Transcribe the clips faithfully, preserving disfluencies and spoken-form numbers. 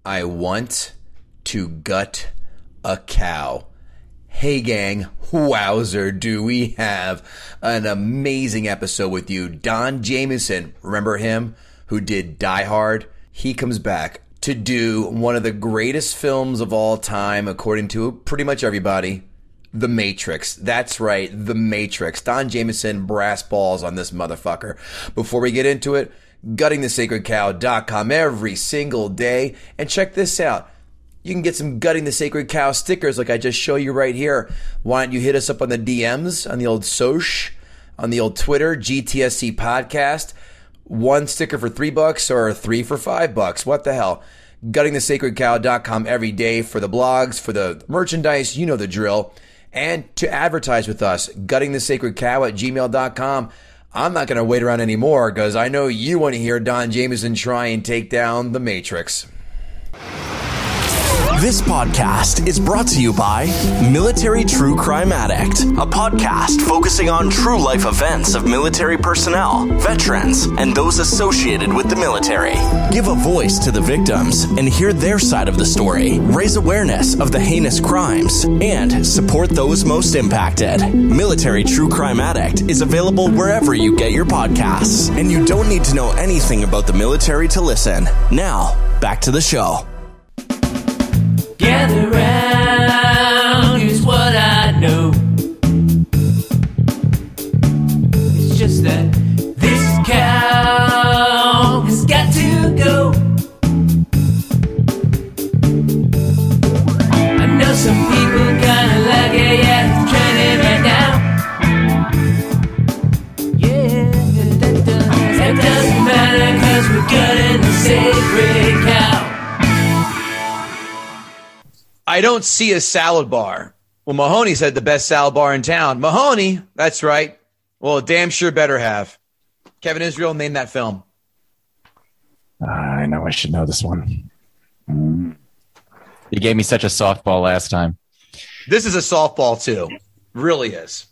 I want to gut a cow. Hey gang, wowzer, do we have an amazing episode with you. Don Jamieson, remember him, who did Die Hard? He comes back to do one of the greatest films of all time, according to pretty much everybody, The Matrix. That's right, The Matrix. Don Jamieson, brass balls on this motherfucker. Before we get into it, gutting the sacred cow dot com every single day. And check this out. You can get some Gutting the Sacred Cow stickers like I just show you right here. Why don't you hit us up on the D Ms, on the old Soch, on the old Twitter, G T S C Podcast. One sticker for three bucks or three for five bucks. What the hell? gutting the sacred cow dot com every day for the blogs, for the merchandise. You know the drill. And to advertise with us, gutting the sacred cow at gmail dot com. I'm not going to wait around anymore because I know you want to hear Don Jamieson try and take down the Matrix. This podcast is brought to you by Military True Crime Addict, a podcast focusing on true life events of military personnel, veterans, and those associated with the military. Give a voice to the victims and hear their side of the story, raise awareness of the heinous crimes, and support those most impacted. Military True Crime Addict is available wherever you get your podcasts, and you don't need to know anything about the military to listen. Now, back to the show. Gather round, here's what I know. It's just that this cow has got to go. I know some people kinda like it, yeah, it's trending right now. Yeah, that, does, that doesn't matter, cause we're gutting the sacred cow. I don't see a salad bar. Well, Mahoney said the best salad bar in town. Mahoney, that's right. Well, damn sure better have. Kevin Israel named that film. Uh, I know I should know this one. Mm. You gave me such a softball last time. This is a softball, too. Really is.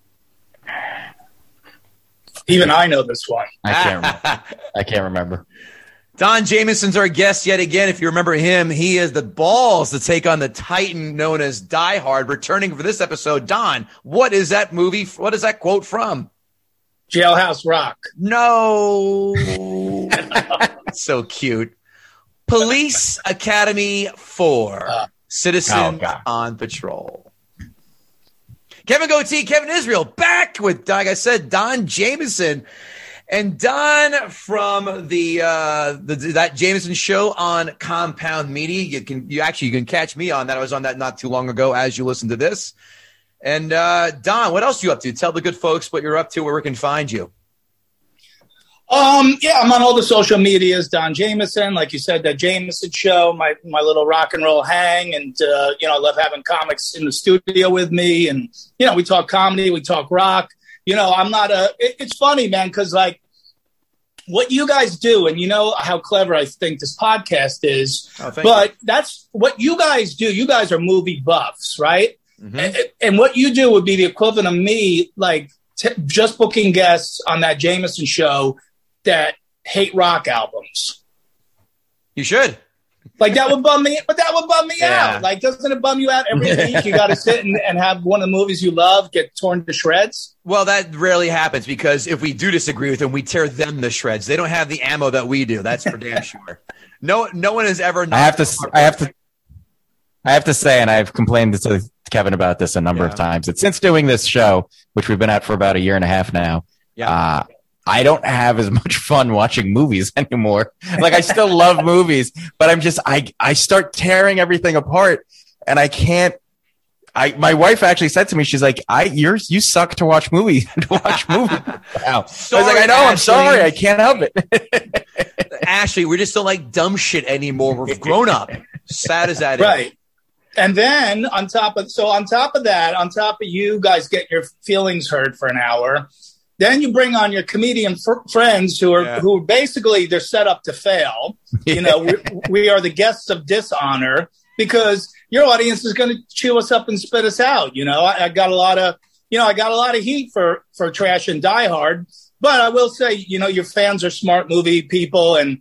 Even I know this one. I can't remember. I can't remember. Don Jamieson's our guest yet again. If you remember him, he has the balls to take on the Titan known as Die Hard. Returning for this episode, Don, what is that movie? What is that quote from? Jailhouse Rock. No. So cute. Police Academy four. Uh, Citizen oh, on Patrol. Kevin Goatee, Kevin Israel, back with, like I said, Don Jamieson. And Don from the, uh, the that Jamieson show on Compound Media. You can you actually you can catch me on that. I was on that not too long ago as you listen to this. And uh, Don, what else are you up to? Tell the good folks what you're up to, where we can find you. Um, yeah, I'm on all the social medias. Don Jamieson, like you said, that Jamieson show, my my little rock and roll hang, and uh, you know, I love having comics in the studio with me, and you know, we talk comedy, we talk rock. You know, I'm not a, it, it's funny, man, because like what you guys do, and you know how clever I think this podcast is, oh, but you. That's what you guys do. You guys are movie buffs, right? Mm-hmm. And, and what you do would be the equivalent of me, like t- just booking guests on that Jamieson show that hate rock albums. You should. Like that would bum me, but that would bum me yeah. out. Like, doesn't it bum you out every week? You got to sit and, and have one of the movies you love get torn to shreds. Well, that rarely happens because if we do disagree with them, we tear them to shreds. They don't have the ammo that we do. That's for damn sure. No, no one has ever. I have to. I have to. I have to say, and I've complained to Kevin about this a number yeah. of times. That since doing this show, which we've been at for about a year and a half now, yeah. Uh, I don't have as much fun watching movies anymore. Like I still love movies, but I'm just, I, I start tearing everything apart and I can't, I, my wife actually said to me, she's like, I, you're, you suck to watch movies, to watch movies. Wow. Sorry, I was like, I know, Ashley. I'm sorry. I can't help it. Ashley, we just don't like dumb shit anymore. We've grown up. Sad as that right. is. And then on top of, so on top of that, on top of you guys getting your feelings hurt for an hour, then you bring on your comedian fr- friends who are yeah. who basically they're set up to fail. You know, we, we are the guests of dishonor because your audience is going to chew us up and spit us out. You know, I, I got a lot of, you know, I got a lot of heat for for Trash and Die Hard, but I will say, you know, your fans are smart movie people, and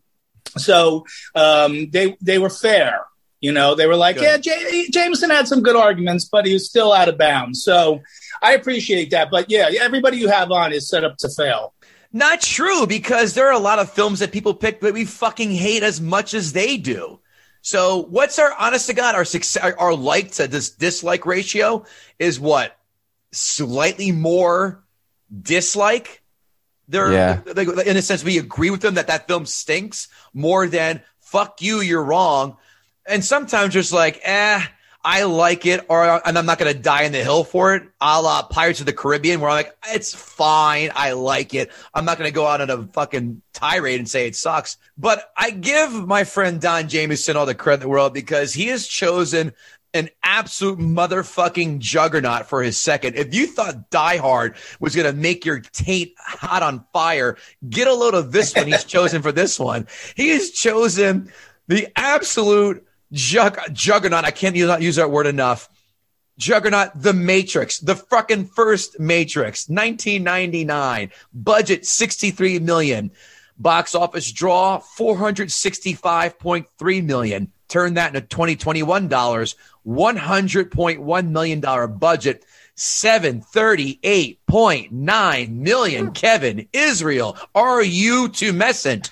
So um, they they were fair. You know, they were like, Good. yeah, J- Jameson had some good arguments, but he was still out of bounds. So I appreciate that. But yeah, everybody you have on is set up to fail. Not true, because there are a lot of films that people pick that we fucking hate as much as they do. So what's our, honest to God, our success, our, our like to this dislike ratio is what? Slightly more dislike? They're, Yeah. they, in a sense, we agree with them that that film stinks more than fuck you, you're wrong. And sometimes just like, eh, I like it, or and I'm not going to die in the hill for it, a la Pirates of the Caribbean, where I'm like, it's fine, I like it. I'm not going to go out on a fucking tirade and say it sucks. But I give my friend Don Jameson all the credit in the world, because he has chosen an absolute motherfucking juggernaut for his second. If you thought Die Hard was going to make your taint hot on fire, get a load of this one he's chosen for this one. He has chosen the absolute Jug- juggernaut. I can't use, not use that word enough. Juggernaut, The Matrix, the fucking first Matrix, nineteen ninety-nine, budget sixty-three million, box office draw four hundred sixty-five point three million. Turn that into twenty twenty-one dollars, one hundred point one million dollars budget, seven hundred thirty-eight point nine million. Kevin Israel, are you tumescent?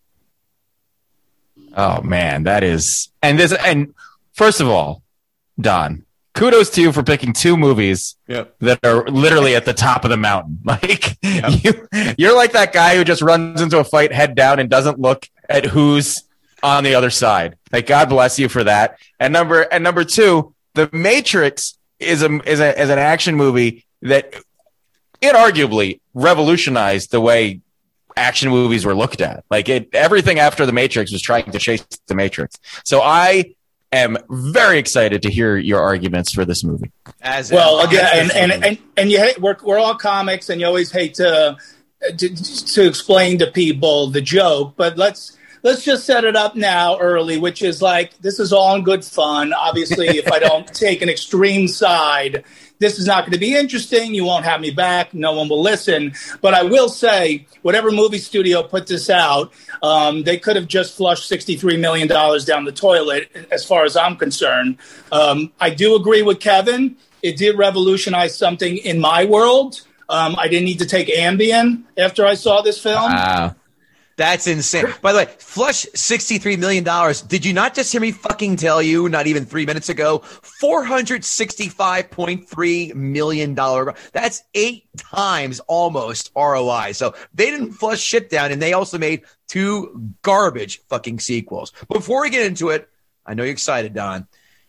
Oh man, that is, and this, and first of all, Don, kudos to you for picking two movies Yep. that are literally at the top of the mountain. Like Yep. you, you're like that guy who just runs into a fight head down and doesn't look at who's on the other side. Like, God bless you for that. And number and number two, The Matrix is a is a is an action movie that inarguably revolutionized the way action movies were looked at. Like it, everything after The Matrix was trying to chase The Matrix. So I am very excited to hear your arguments for this movie. As Well, again, and and and, and you hate, we're we're all comics, and you always hate to, to to explain to people the joke, but let's let's just set it up now early, which is like, this is all in good fun. Obviously, if I don't take an extreme side, this is not going to be interesting. You won't have me back. No one will listen. But I will say, whatever movie studio put this out, um, they could have just flushed sixty-three million dollars down the toilet, as far as I'm concerned. Um, I do agree with Kevin. It did revolutionize something in my world. Um, I didn't need to take Ambien after I saw this film. Wow. That's insane. By the way, flush sixty-three million dollars. Did you not just hear me fucking tell you, not even three minutes ago, four hundred sixty-five point three million dollars. That's eight times almost R O I. So they didn't flush shit down, and they also made two garbage fucking sequels. Before we get into it, I know you're excited, Don.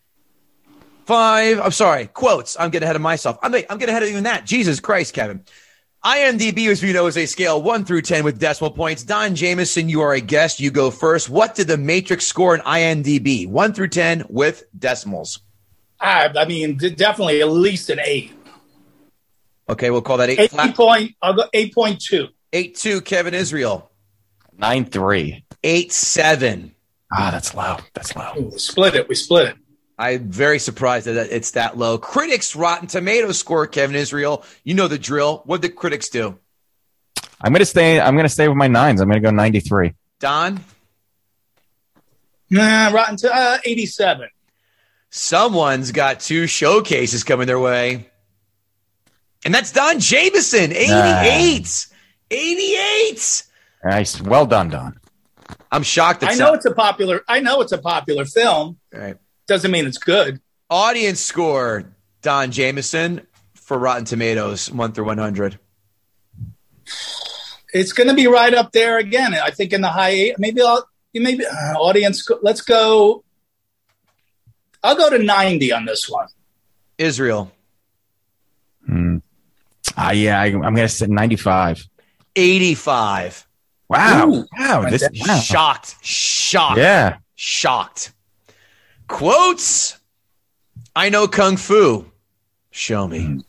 Five, I'm sorry, quotes. I'm getting ahead of myself. I'm, I'm getting ahead of even that. Jesus Christ, Kevin. IMDb, as we know, is a scale one through ten with decimal points. Don Jameson, you are a guest. You go first. What did The Matrix score in IMDb? one through ten with decimals. I, I mean, d- definitely at least an eight. Okay, we'll call that eight. Eight flat. point. I'll go eight point two. eight two, Kevin Israel. nine three. eight seven. Ah, that's low. That's low. We split it. We split it. I'm very surprised that it's that low. Critics' Rotten Tomatoes score, Kevin Israel. You know the drill. What did the critics do? I'm gonna stay. I'm gonna stay with my nines. I'm gonna go ninety-three. Don? Nah, Rotten to uh, eighty-seven. Someone's got two showcases coming their way. And that's Don Jameson, eighty-eight. eighty-eight. Nice. Well done, Don. I'm shocked. I know it's a popular. I know it's a popular film. All right. Doesn't mean it's good. Audience score, Don Jameson, for Rotten Tomatoes, one through one hundred. It's going to be right up there again. I think in the high eight. Maybe I'll. Maybe uh, audience. Let's go. I'll go to ninety on this one. Israel. Hmm. Ah, yeah. I, I'm gonna say ninety-five. eighty-five. Wow. Ooh. wow. This. Wow. Shocked. Shocked. Yeah. Shocked. Quotes. I know Kung Fu. Show me.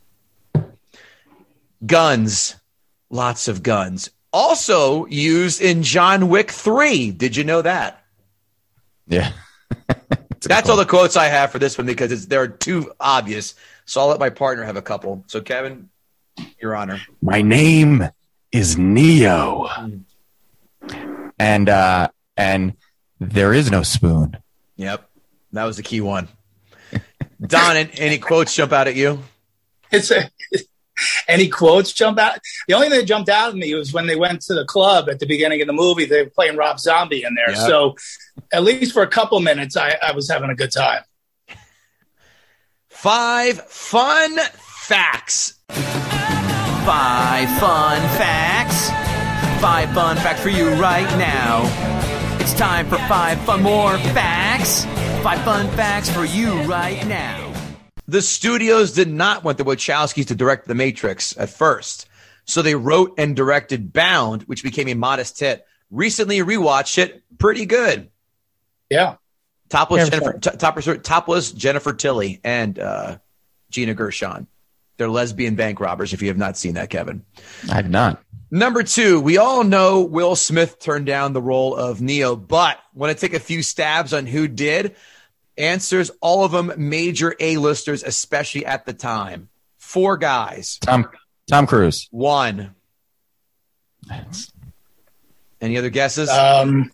Guns. Lots of guns. Also used in John Wick three. Did you know that? Yeah. That's all the quotes I have for this one because it's, they're too obvious. So I'll let my partner have a couple. So, Kevin, your honor. My name is Neo. And uh, and there is no spoon. Yep. That was the key one. Don, any quotes jump out at you? It's a, any quotes jump out? The only thing that jumped out at me was when they went to the club at the beginning of the movie. They were playing Rob Zombie in there. Yep. So at least for a couple minutes, I, I was having a good time. Five fun facts. Five fun facts. Five fun facts for you right now. It's time for five fun more facts. Five fun facts for you right now. The studios did not want the Wachowskis to direct The Matrix at first, so they wrote and directed Bound, which became a modest hit. Recently rewatched it, pretty good. Yeah. Topless Yeah, Jennifer, t- topless, topless Jennifer Tilly and uh, Gina Gershon. They're lesbian bank robbers, if you have not seen that, Kevin. I have not. Number two, we all know Will Smith turned down the role of Neo, but want to take a few stabs on who did? Answers, all of them major A-listers, especially at the time. Four guys. Tom Tom Cruise. One. Any other guesses? Um,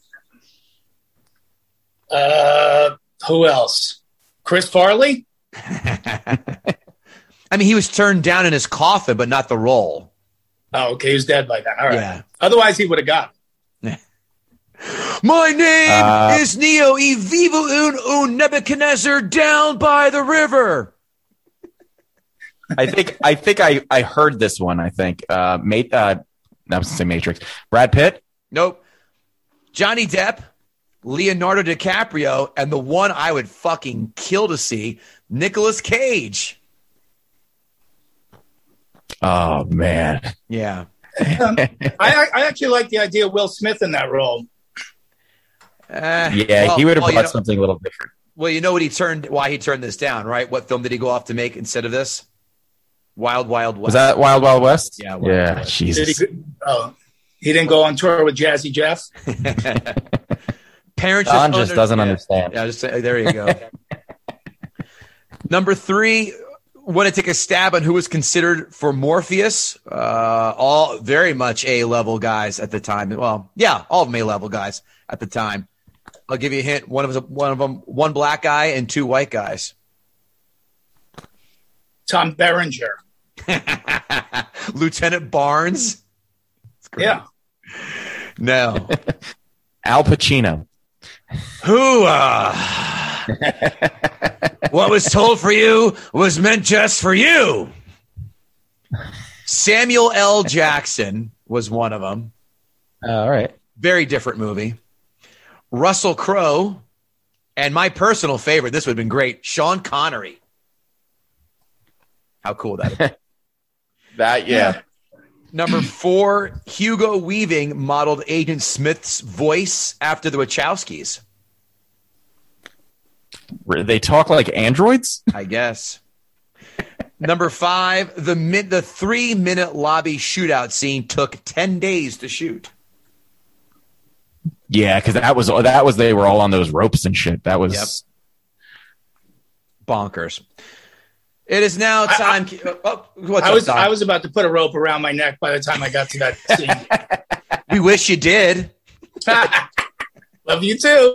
uh, who else? Chris Farley? I mean, he was turned down in his coffin, but not the role. Oh, okay. He was dead by then. All right. Yeah. Otherwise, he would have got it. My name Uh, is Neo, e vivo un un Nebuchadnezzar down by the river. I think I think I, I heard this one. I think uh, mate. Uh, I was gonna say Matrix. Brad Pitt. Nope. Johnny Depp, Leonardo DiCaprio, and the one I would fucking kill to see, Nicolas Cage. Oh man. Yeah. Um, I, I actually like the idea of Will Smith in that role. Uh, Yeah, well- he would have well, brought you know- something a little different. Well, you know what he turned, why he turned this down, right? What film did he go off to make instead of this? Wild Wild West. Was that Wild Wild West? Yeah, Wild yeah. Wild West. Jesus. Did he, oh, he didn't go on tour with Jazzy Jeff? Parents Don just just doesn't yeah. understand. Yeah, just there you go. Number three, want to take a stab on who was considered for Morpheus? Uh, all very much A-level guys at the time. Well, yeah, all of them A-level guys at the time. I'll give you a hint. One of them, one of them, one black guy and two white guys. Tom Berenger. Lieutenant Barnes. Yeah. No. Al Pacino. Who? Uh, what was told for you was meant just for you. Samuel L. Jackson was one of them. Uh, all right. Very different movie. Russell Crowe, and my personal favorite, this would have been great, Sean Connery. How cool that is. That yeah. Number four, Hugo Weaving modeled Agent Smith's voice after the Wachowskis. They talk like androids? I guess. Number five, the min- the three-minute lobby shootout scene took ten days to shoot. Yeah, because that was that was they were all on those ropes and shit. That was Yep. Bonkers. It is now time. I, oh, what's I up, was Don? I was about to put a rope around my neck by the time I got to that scene. We wish you did. Love you too.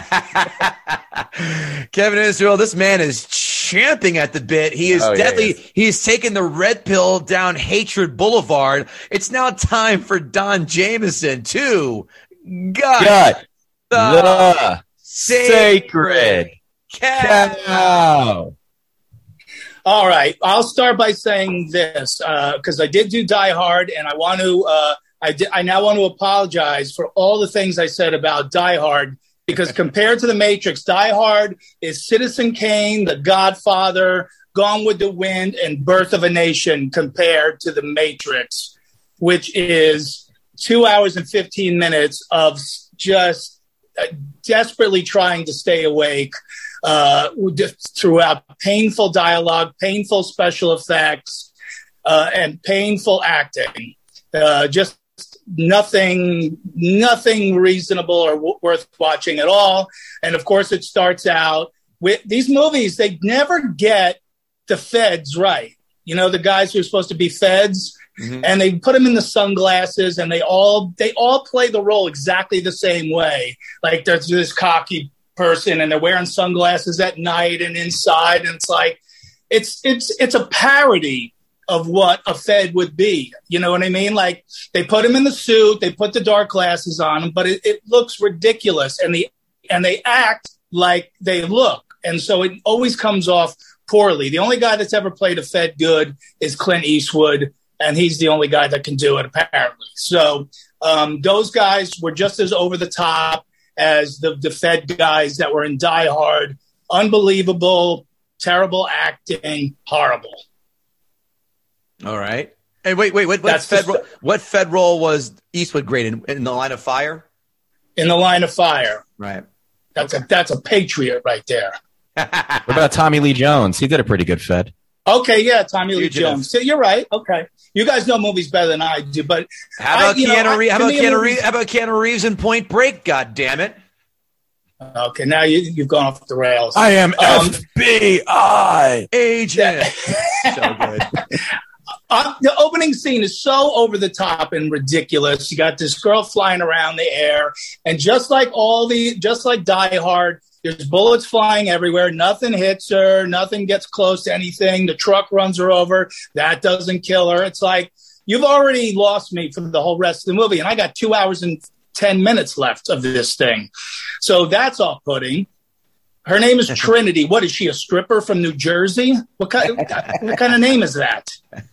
Kevin Israel, this man is champing at the bit. He is Oh, yeah, deadly. he is. He's taken the red pill down Hatred Boulevard. It's now time for Don Jameson to gut, gut the, the sacred cow. cow. All right. I'll start by saying this because I did do Die Hard, and I want to. Uh, I, di- I now want to apologize for all the things I said about Die Hard because compared to The Matrix, Die Hard is Citizen Kane, The Godfather, Gone with the Wind, and Birth of a Nation compared to The Matrix, which is two hours and fifteen minutes of just uh, desperately trying to stay awake uh, throughout painful dialogue, painful special effects, uh, and painful acting. Uh, just nothing, nothing reasonable or w- worth watching at all. And of course, it starts out with these movies. They never get the feds right. You know, the guys who are supposed to be feds, Mm-hmm. and they put them in the sunglasses, and they all they all play the role exactly the same way. Like there's this cocky person, and they're wearing sunglasses at night and inside, and it's like it's it's it's a parody of what a Fed would be. You know what I mean? Like they put him in the suit, they put the dark glasses on him, but it, it looks ridiculous, and the and they act like they look, and so it always comes off poorly. The only guy that's ever played a Fed good is Clint Eastwood. And he's the only guy that can do it, apparently. So um, those guys were just as over the top as the, the Fed guys that were in Die Hard. Unbelievable, terrible acting, horrible. All right. Hey, wait, wait. What, what, That's Fed, the- ro- what Fed role was Eastwood great in? In The Line of Fire? In The Line of Fire. Right. That's a that's a patriot right there. What about Tommy Lee Jones? He did a pretty good Fed. Okay, yeah, Tommy Lee Fugitive. Jones. So you're right. Okay. You guys know movies better than I do, but How about I- you know, Keanu I- Reeves? How to about me, a Keanu movie- Reeves? How about Keanu Reeves in Point Break? God damn it! Okay, now you, you've gone off the rails. I am Um, F B I. Agent. So good. Uh, the opening scene is so over the top and ridiculous. You got this girl flying around the air, and just like all the, just like Die Hard, there's bullets flying everywhere. Nothing hits her. Nothing gets close to anything. The truck runs her over. That doesn't kill her. It's like you've already lost me for the whole rest of the movie, and I got two hours and ten minutes left of this thing. So that's off-putting. Her name is Trinity. What is she, a stripper from New Jersey? What kind, what kind of name is that?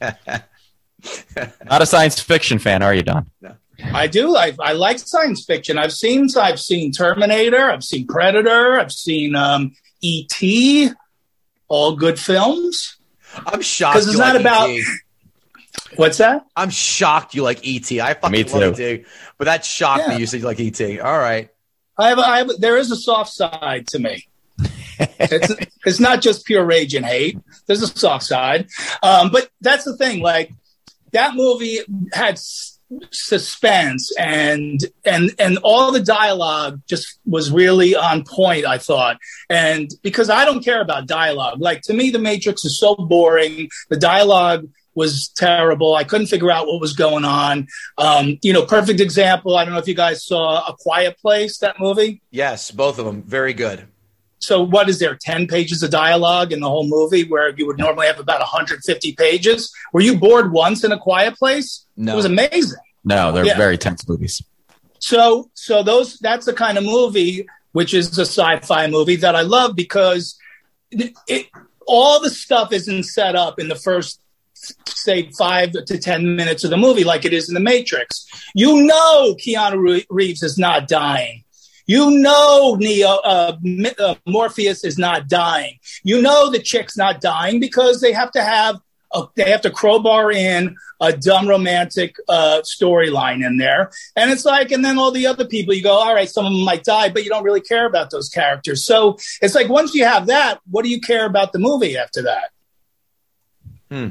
Not a science fiction fan, are you, Don? I do. I, I like science fiction. I've seen I've seen Terminator. I've seen Predator. I've seen um, E T All good films. I'm shocked. 'Cause it's you not like about- E T. What's that? I'm shocked you like E T. I fucking Me love too. E T, but that shocked Yeah. me. You said you like E T. All right. I have, a, I have a, there is a soft side to me. it's, it's not just pure rage and hate. There's a soft side. Um, but that's the thing. Like that movie had s- suspense and, and, and all the dialogue just was really on point, I thought. And because I don't care about dialogue, like to me, The Matrix is so boring. The dialogue was terrible. I couldn't figure out what was going on. Um, you know, perfect example. I don't know if you guys saw A Quiet Place, that movie. Yes, both of them. Very good. So what is there, ten pages of dialogue in the whole movie where you would normally have about one hundred fifty pages? Were you bored once in A Quiet Place? No. It was amazing. No, they're Yeah. very tense movies. So, so those, that's the kind of movie, which is a sci-fi movie that I love because it, it all the stuff isn't set up in the first, say, five to ten minutes of the movie like it is in The Matrix. You know Keanu Reeves is not dying. You know Neo, uh, uh, Morpheus is not dying. You know the chick's not dying because they have to have a, they have to crowbar in a dumb romantic uh, storyline in there. And it's like, and then all the other people, you go, all right, some of them might die, but you don't really care about those characters. So it's like, once you have that, what do you care about the movie after that? Hmm.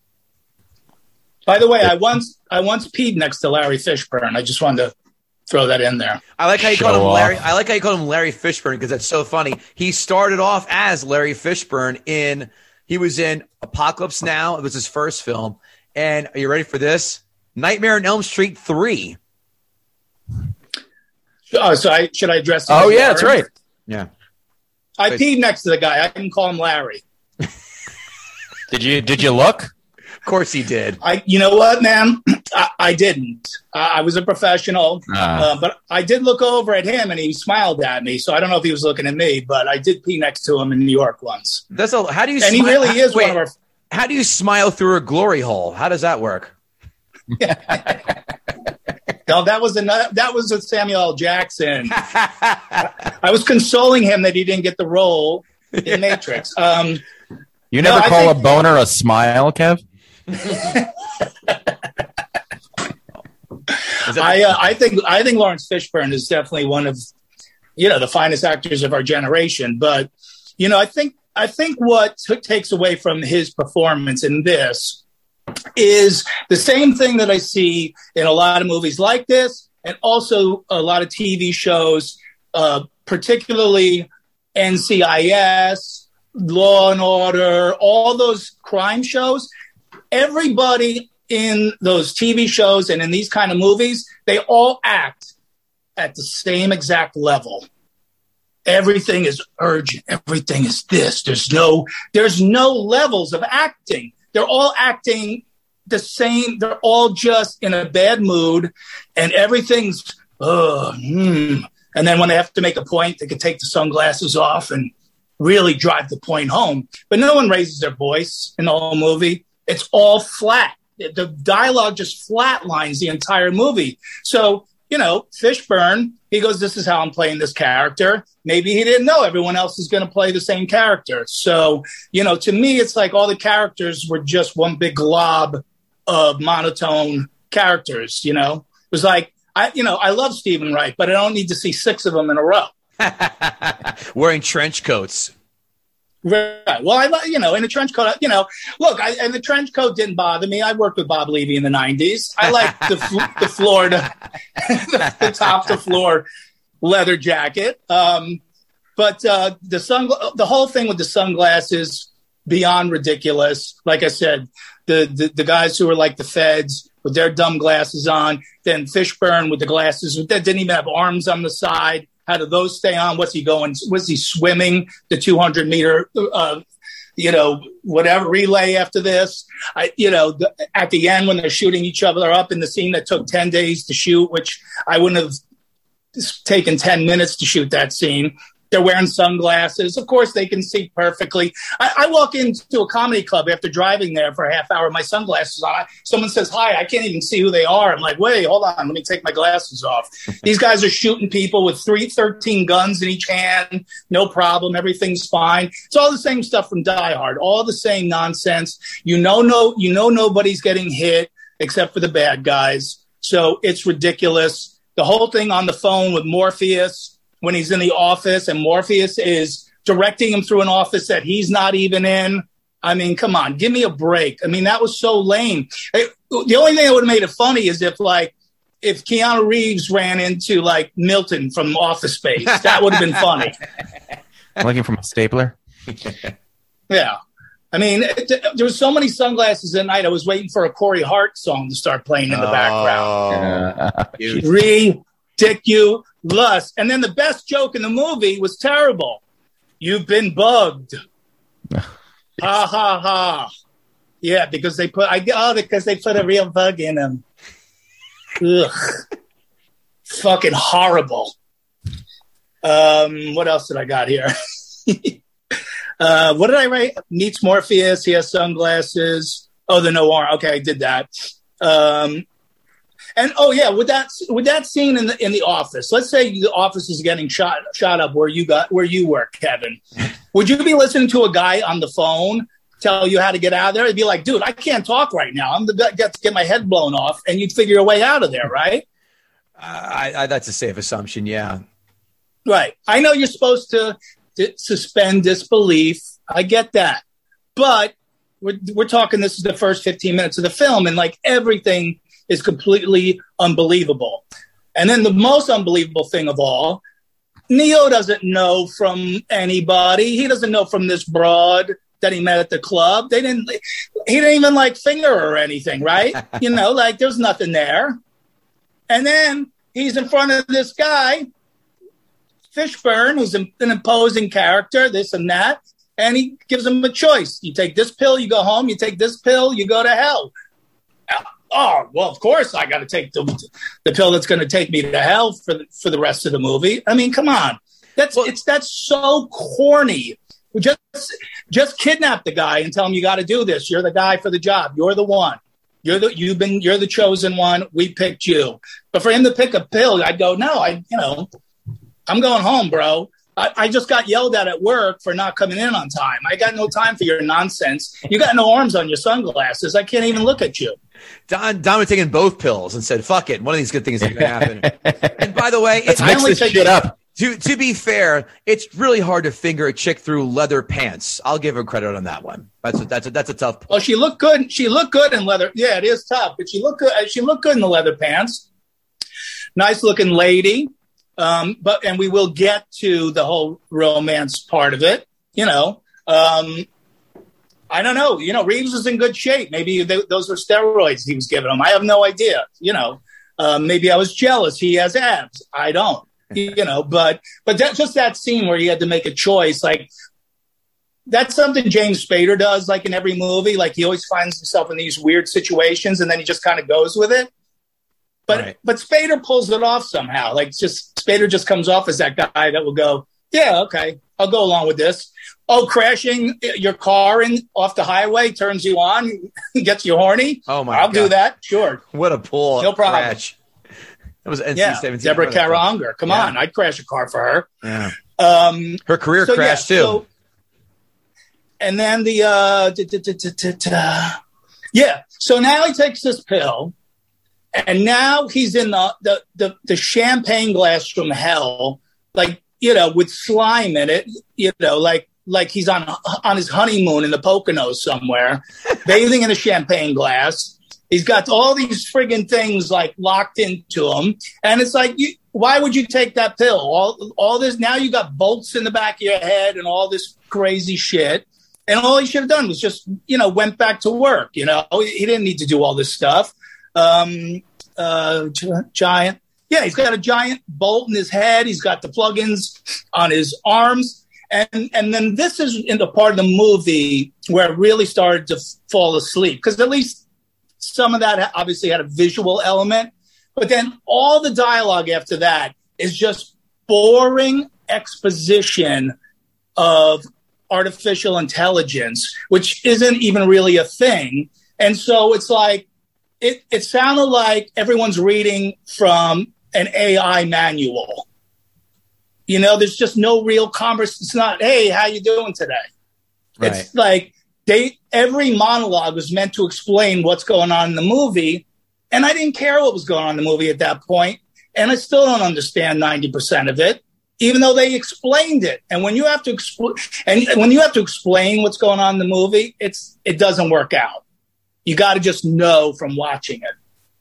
By the way, I once I once peed next to Larry Fishburne. I just wanted to throw that in there. I like how you Show call him off. Larry. I like how you call him Larry Fishburne because that's so funny. He started off as Larry Fishburne in. He was in Apocalypse Now. It was his first film. And are you ready for this? Nightmare on Elm Street three. Oh, so I should I address? him Oh, as yeah, that's Larry? right. Yeah. I peed next to the guy. I didn't call him Larry. Did you Did you look? Of course he did. I, you know what, man? I, I didn't. I, I was a professional, Ah. uh, but I did look over at him, and he smiled at me. So I don't know if he was looking at me, but I did pee next to him in New York once. That's a, how do you? And he smile- really is wait, one of our. How do you smile through a glory hole? How does that work? No, that was another. That was a Samuel L. Jackson. I was consoling him that he didn't get the role in Matrix. Um, You No, never I call think- a boner a smile, Kev? Is that I uh, I think I think Lawrence Fishburne is definitely one of you know the finest actors of our generation. But you know, I think I think what t- takes away from his performance in this is the same thing that I see in a lot of movies like this, and also a lot of T V shows, uh, particularly N C I S, Law and Order, all those crime shows. everybody in those T V shows and in these kind of movies, they all act at the same exact level. Everything is urgent. Everything is this. There's no, there's no levels of acting. They're all acting the same. They're all just in a bad mood, and everything's, oh, hmm. And then when they have to make a point, they can take the sunglasses off and really drive the point home. But no one raises their voice in the whole movie. It's all flat. The dialogue just flatlines the entire movie. So, you know, Fishburne, he goes, this is how I'm playing this character. Maybe he didn't know everyone else is going to play the same character. So, you know, to me, it's like all the characters were just one big glob of monotone characters, you know. It was like, I, you know, I love Stephen Wright, but I don't need to see six of them in a row. Wearing trench coats. Right. Well, I, you know, in a trench coat, you know, look, I, and the trench coat didn't bother me. I worked with Bob Levy in the nineties. I like the the Florida, the, the top to floor leather jacket. Um, but uh, the sun, the whole thing with the sunglasses, beyond ridiculous. Like I said, the, the the guys who were like the feds with their dumb glasses on, then Fishburne with the glasses that didn't even have arms on the side. How do those stay on? What's he going? Was he swimming the two hundred meter, uh, you know, whatever relay after this? I, you know, the, at the end when they're shooting each other up in the scene that took ten days to shoot, which I wouldn't have taken ten minutes to shoot that scene. They're wearing sunglasses. Of course, they can see perfectly. I, I walk into a comedy club after driving there for a half hour, my sunglasses on. Someone says, hi, I can't even see who they are. I'm like, wait, hold on. Let me take my glasses off. These guys are shooting people with three, thirteen guns in each hand. No problem. Everything's fine. It's all the same stuff from Die Hard. All the same nonsense. You know, no, you know, nobody's getting hit except for the bad guys. So it's ridiculous. The whole thing on the phone with Morpheus, when he's in the office and Morpheus is directing him through an office that he's not even in. I mean, come on, give me a break. I mean, that was so lame. It, the only thing that would have made it funny is if, like, if Keanu Reeves ran into, like, Milton from Office Space. That would have been funny. Looking from a stapler? Yeah. I mean, it, there were so many sunglasses at night. I was waiting for a Corey Hart song to start playing in the oh, background. Ridiculous. And then the best joke in the movie was terrible. You've been bugged. Ha ha ha. Yeah, because they put I oh because they put a real bug in him. Ugh. Fucking horrible. Um, what else did I got here? uh, what did I write? Meets Morpheus. He has sunglasses. Oh, the no arm. Okay, I did that. Um, And oh yeah, with that with that scene in the in the office, let's say the office is getting shot shot up where you got where you work, Kevin. Would you be listening to a guy on the phone tell you how to get out of there? It'd be like, dude, I can't talk right now. I'm the got to get my head blown off, and you'd figure your way out of there, right? Uh, I, I, that's a safe assumption, yeah. Right. I know you're supposed to, to suspend disbelief. I get that, but we're we're talking. This is the first fifteen minutes of the film, and like everything is completely unbelievable. And then the most unbelievable thing of all, Neo doesn't know from anybody. He doesn't know from this broad that he met at the club. They didn't, he didn't even like finger her or anything, right? You know, like there's nothing there. And then he's in front of this guy, Fishburne, who's an imposing character, this and that. And he gives him a choice. You take this pill, you go home. You take this pill, you go to hell. Oh, well, of course I got to take the the pill that's going to take me to hell for the, for the rest of the movie. I mean, come on. That's well, it's that's so corny. Just just kidnap the guy and tell him you got to do this. You're the guy for the job. You're the one. You're the you've been you're the chosen one. We picked you. But for him to pick a pill, I'd go, no, I you know, I'm going home, bro. I, I just got yelled at at work for not coming in on time. I got no time for your nonsense. You got no arms on your sunglasses. I can't even look at you. Don, Don was taking both pills and said, fuck it. One of these good things is going to happen. And by the way, it's mix this shit up. To, to be fair, it's really hard to finger a chick through leather pants. I'll give her credit on that one. That's a, that's a, that's a tough point. Well, she looked good. She looked good in leather. Yeah, it is tough, but she looked good. She looked good in the leather pants. Nice looking lady. Um, but, and we will get to the whole romance part of it. You know, um, I don't know. You know, Reeves is in good shape. Maybe they, those were steroids he was giving him. I have no idea. You know, uh, maybe I was jealous. He has abs. I don't. You know, but but that, just that scene where he had to make a choice, like that's something James Spader does, like in every movie. Like he always finds himself in these weird situations, and then he just kind of goes with it. But right. but Spader pulls it off somehow. Like just Spader just comes off as that guy that will go, yeah, okay, I'll go along with this. Oh, crashing your car in off the highway turns you on, gets you horny. Oh my! I'll God. do that. Sure. What a pull! No problem. Crash. That was N C seventeen. Yeah, Deborah Kara Unger. Come yeah. on, I'd crash a car for her. Yeah. Um, her career so, crashed yeah, too. So, and then the uh, da, da, da, da, da. yeah. So now he takes this pill, and now he's in the the the, the champagne glass from hell, like you know, with slime in it. You know, like. Like he's on on his honeymoon in the Poconos somewhere, bathing in a champagne glass. He's got all these friggin' things like locked into him, and it's like, you, why would you take that pill? All all this now you got bolts in the back of your head and all this crazy shit, and all he should have done was just you know went back to work. You know, he didn't need to do all this stuff. Um, uh, giant, yeah, he's got a giant bolt in his head. He's got the plugins on his arms. And and then this is in the part of the movie where it really started to f- fall asleep, because at least some of that obviously had a visual element. But then all the dialogue after that is just boring exposition of artificial intelligence, which isn't even really a thing. And so it's like it, it sounded like everyone's reading from an A I manual. You know, there's just no real conversation. It's not, hey, how you doing today? Right. It's like they every monologue was meant to explain what's going on in the movie. And I didn't care what was going on in the movie at that point. And I still don't understand ninety percent of it, even though they explained it. And when you have to expl- and when you have to explain what's going on in the movie, it's it doesn't work out. You got to just know from watching it.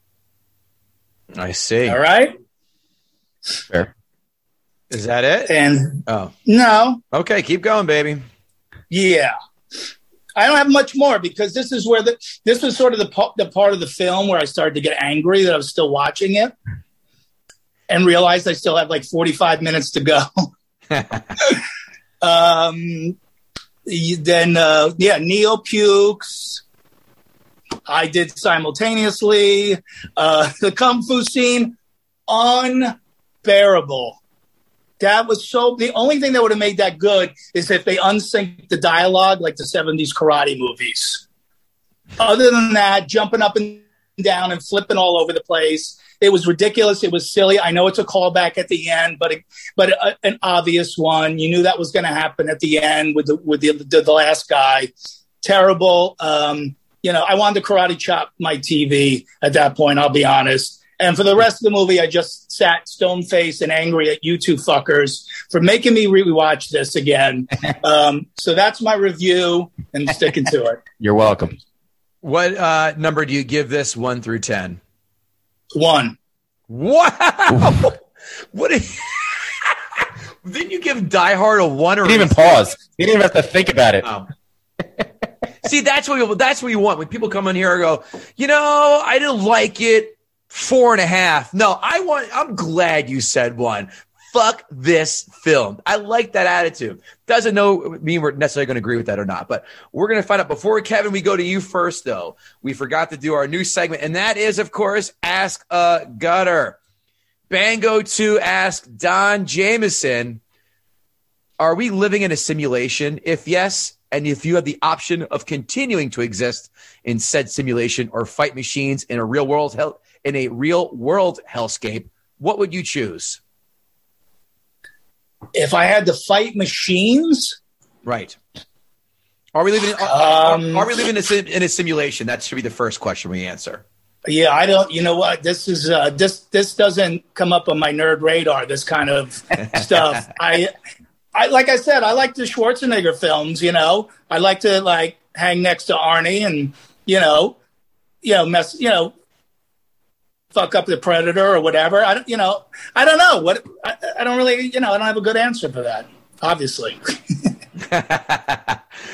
I see. All right. Fair. Is that it? And oh no. Okay, keep going, baby. Yeah, I don't have much more because this is where the this was sort of the the part of the film where I started to get angry that I was still watching it, and realized I still have like forty-five minutes to go. um, then uh, yeah, Neo pukes. I did simultaneously. Uh, the kung fu scene, unbearable. That was so. The only thing that would have made that good is if they unsynced the dialogue like the seventies karate movies. Other than that, jumping up and down and flipping all over the place. It was ridiculous. It was silly. I know it's a callback at the end, but it, but a, an obvious one. You knew that was going to happen at the end with the with the, the, the last guy. Terrible. Um, you know, I wanted to karate chop my T V at that point. I'll be honest. And for the rest of the movie, I just sat stone-faced and angry at you two fuckers for making me rewatch this again. Um, so that's my review, and sticking to it. You're welcome. What uh, number do you give this one through ten? One. Wow. What? Is, didn't you give Die Hard a one? Or you didn't even pause. You didn't even have to think about it. Oh. See, that's what you, that's what you want when people come in here and go, you know, I didn't like it. Four and a half. No, I want, I'm glad you said one. Fuck this film. I like that attitude. Doesn't know mean we're necessarily going to agree with that or not, but we're going to find out. Before, Kevin, we go to you first, though. We forgot to do our new segment, and that is, of course, Ask a Gutter. Bango to ask Don Jamieson, are we living in a simulation? If yes, and if you have the option of continuing to exist in said simulation or fight machines in a real world hell, in a real world hellscape, what would you choose? If I had to fight machines, right? Are we living? Are, um, are, are we living in a, in a simulation? That should be the first question we answer. Yeah, I don't. You know what? This is uh, this this doesn't come up on my nerd radar. This kind of stuff. I, I like I said, I like the Schwarzenegger films. You know, I like to like hang next to Arnie and you know, you know, mess. You know. Fuck up the Predator or whatever. I don't, you know, I don't know what, I, I don't really, you know, I don't have a good answer for that, obviously.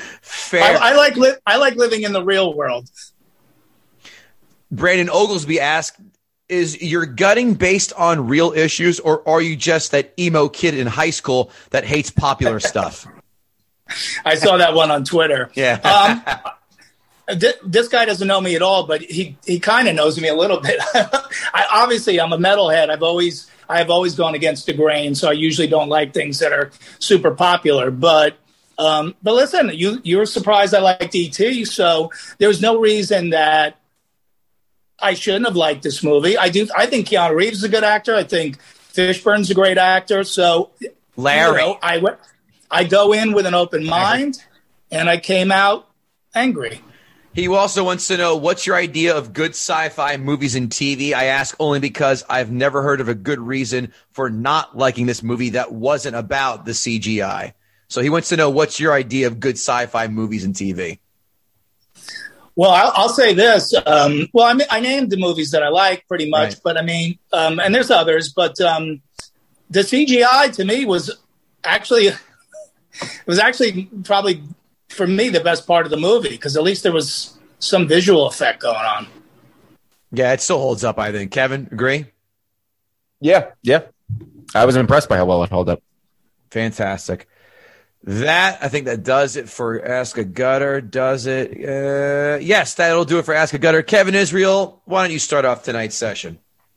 fair. I, I like li- I like living in the real world. Brandon Oglesby asked, is your gutting based on real issues, or are you just that emo kid in high school that hates popular stuff? I saw that one on Twitter. Yeah. um, th- this guy doesn't know me at all, but he, he kind of knows me a little bit. I, obviously, I'm a metalhead. I've always I have always gone against the grain, so I usually don't like things that are super popular. But um, but listen, you you're surprised I liked E T, so there's no reason that I shouldn't have liked this movie. I do. I think Keanu Reeves is a good actor. I think Fishburne's a great actor. So, Larry, you know, I went. I go in with an open mind, and I came out angry. He also wants to know, what's your idea of good sci-fi movies and T V? I ask only because I've never heard of a good reason for not liking this movie that wasn't about the C G I. So he wants to know, what's your idea of good sci-fi movies and T V? Well, I'll, I'll say this. Um, well, I, mean, I named the movies that I like pretty much, Right. but I mean, um, and there's others, but um, the C G I to me was actually, it was actually probably for me the best part of the movie, because at least there was some visual effect going on. Yeah, it still holds up, I think. Kevin, agree? Yeah, yeah. I was impressed by how well it held up. Fantastic. That, I think that does it for Ask a Gutter. Does it? Uh, yes, that'll do it for Ask a Gutter. Kevin Israel, why don't you start off tonight's session?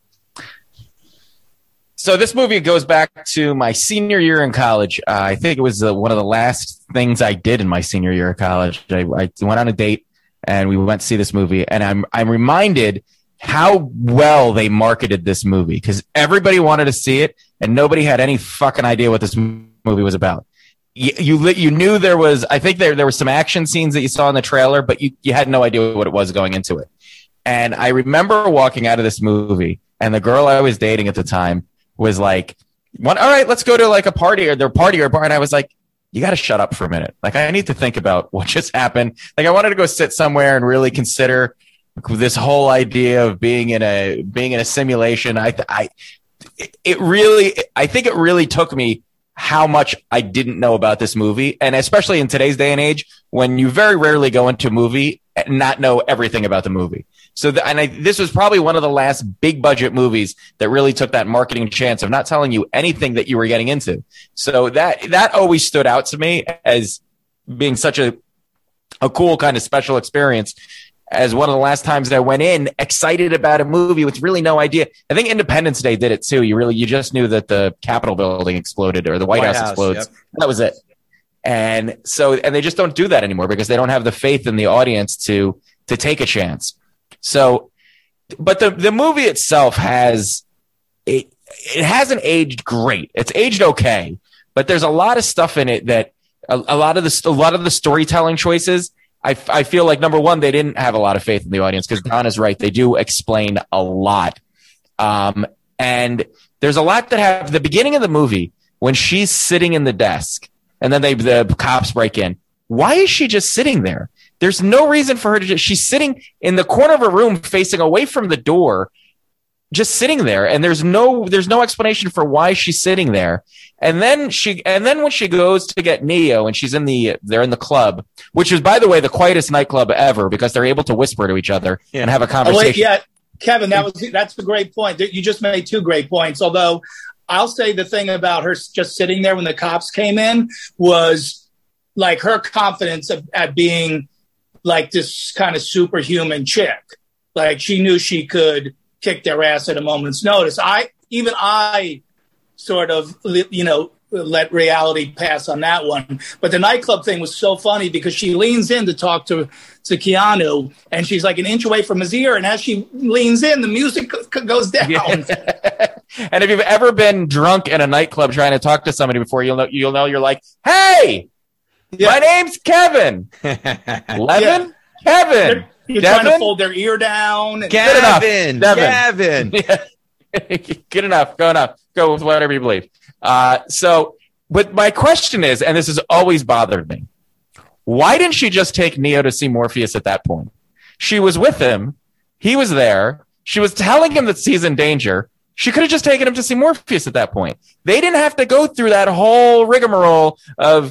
So this movie goes back to my senior year in college. Uh, I think it was uh, one of the last things I did in my senior year of college. I, I went on a date and we went to see this movie, and I'm I'm reminded how well they marketed this movie, because everybody wanted to see it and nobody had any fucking idea what this movie was about. You, you you knew there was, I think there there were some action scenes that you saw in the trailer, but you, you had no idea what it was going into it. And I remember walking out of this movie, and the girl I was dating at the time was like, "All right, let's go to like a party or their party or bar." And I was like, "You got to shut up for a minute. Like, I need to think about what just happened." Like, I wanted to go sit somewhere and really consider this whole idea of being in a being in a simulation. I I it really I think it really took me how much I didn't know about this movie. And especially in today's day and age, when you very rarely go into a movie and not know everything about the movie. So, the, and I, this was probably one of the last big budget movies that really took that marketing chance of not telling you anything that you were getting into. So that, that always stood out to me as being such a, a cool kind of special experience, as one of the last times that I went in excited about a movie with really no idea. I think Independence Day did it too. You really, you just knew that the Capitol building exploded or the White, White House, House explodes. Yep. That was it. And so, and they just don't do that anymore because they don't have the faith in the audience to, to take a chance. So, but the, the movie itself has, it, it hasn't aged great. It's aged okay, but there's a lot of stuff in it that a, a lot of the, a lot of the storytelling choices, I, I feel like, number one, they didn't have a lot of faith in the audience, because Don is right. They do explain a lot. Um, and there's a lot that have the beginning of the movie when she's sitting in the desk and then they, the cops break in. Why is she just sitting there? There's no reason for her to just, she's sitting in the corner of a room facing away from the door, just sitting there. And there's no, there's no explanation for why she's sitting there. And then she, and then when she goes to get Neo and she's in the, they're in the club, which is, by the way, the quietest nightclub ever, because they're able to whisper to each other yeah. and have a conversation. Oh, wait, yeah, Kevin, that was, that's a great point. You just made two great points. Although I'll say the thing about her just sitting there when the cops came in was like her confidence of, at being like this kind of superhuman chick. Like she knew she could kick their ass at a moment's notice. I, even I sort of, you know, let reality pass on that one. But the nightclub thing was so funny because she leans in to talk to, to Keanu, and she's like an inch away from his ear. And as she leans in, the music goes down. Yeah. And if you've ever been drunk in a nightclub trying to talk to somebody before, you'll know, you'll know you're like, "Hey, yeah. my name's Kevin." Levin? Yeah. Kevin. They're, you're Devin? trying to fold their ear down. And Gavin. Gavin. Good enough. Go enough. Go with whatever you believe. Uh, so, but my question is, and this has always bothered me, why didn't she just take Neo to see Morpheus at that point? She was with him. He was there. She was telling him that he's in danger. She could have just taken him to see Morpheus at that point. They didn't have to go through that whole rigmarole of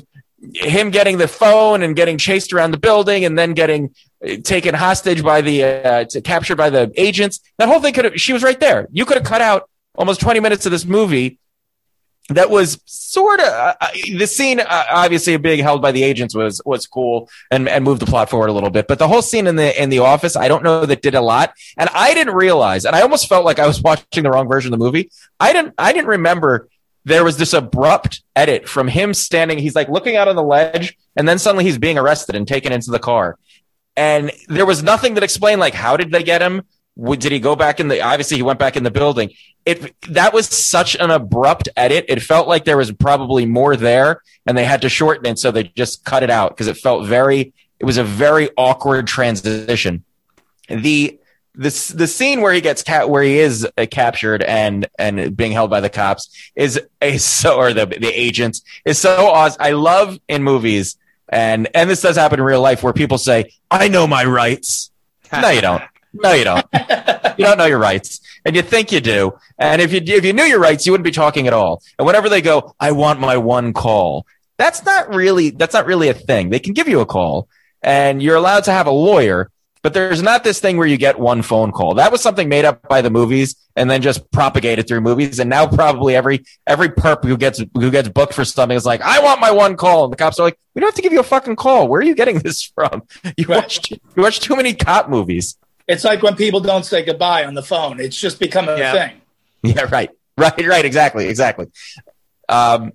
him getting the phone and getting chased around the building and then getting taken hostage by the uh, to, captured by the agents. That whole thing could have. She was right there. You could have cut out almost twenty minutes of this movie. That was sort of uh, the scene. Uh, obviously, being held by the agents was was cool and, and moved the plot forward a little bit. But the whole scene in the in the office, I don't know that did a lot. And I didn't realize, and I almost felt like I was watching the wrong version of the movie. I didn't I didn't remember there was this abrupt edit from him standing. He's like looking out on the ledge, and then suddenly he's being arrested and taken into the car. And there was nothing that explained like how did they get him? Did he go back in the? Obviously, he went back in the building. It that was such an abrupt edit. It felt like there was probably more there, and they had to shorten it, so they just cut it out because it felt very. It was a very awkward transition. The the the scene where he gets ca- where he is uh, captured and and being held by the cops is a so or the the agents is so awesome. I love in movies, and and this does happen in real life where people say, "I know my rights." No, you don't. No, you don't. You don't know your rights, and you think you do. And if you if you knew your rights, you wouldn't be talking at all. And whenever they go, "I want my one call," that's not really that's not really a thing. They can give you a call, and you're allowed to have a lawyer, but there's not this thing where you get one phone call. That was something made up by the movies and then just propagated through movies. And now probably every every perp who gets who gets booked for something is like, "I want my one call," and the cops are like, "We don't have to give you a fucking call. Where are you getting this from? You Right. watched you watched too many cop movies." It's like when people don't say goodbye on the phone. It's just become a Yeah. thing. Yeah, right, right, right. Exactly, exactly. Um,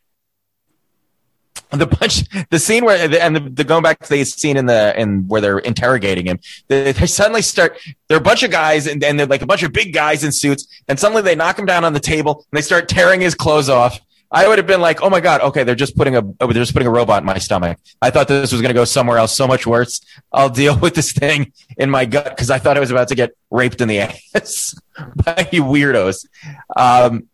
the bunch, the scene where, and the, the going back to the scene in the in where they're interrogating him, they, they suddenly start. They're a bunch of guys, and, and they're like a bunch of big guys in suits, and suddenly they knock him down on the table, and they start tearing his clothes off. I would have been like, "Oh my god, okay, they're just putting a they're just putting a robot in my stomach." I thought this was going to go somewhere else, so much worse. I'll deal with this thing in my gut because I thought I was about to get raped in the ass by you weirdos. Um,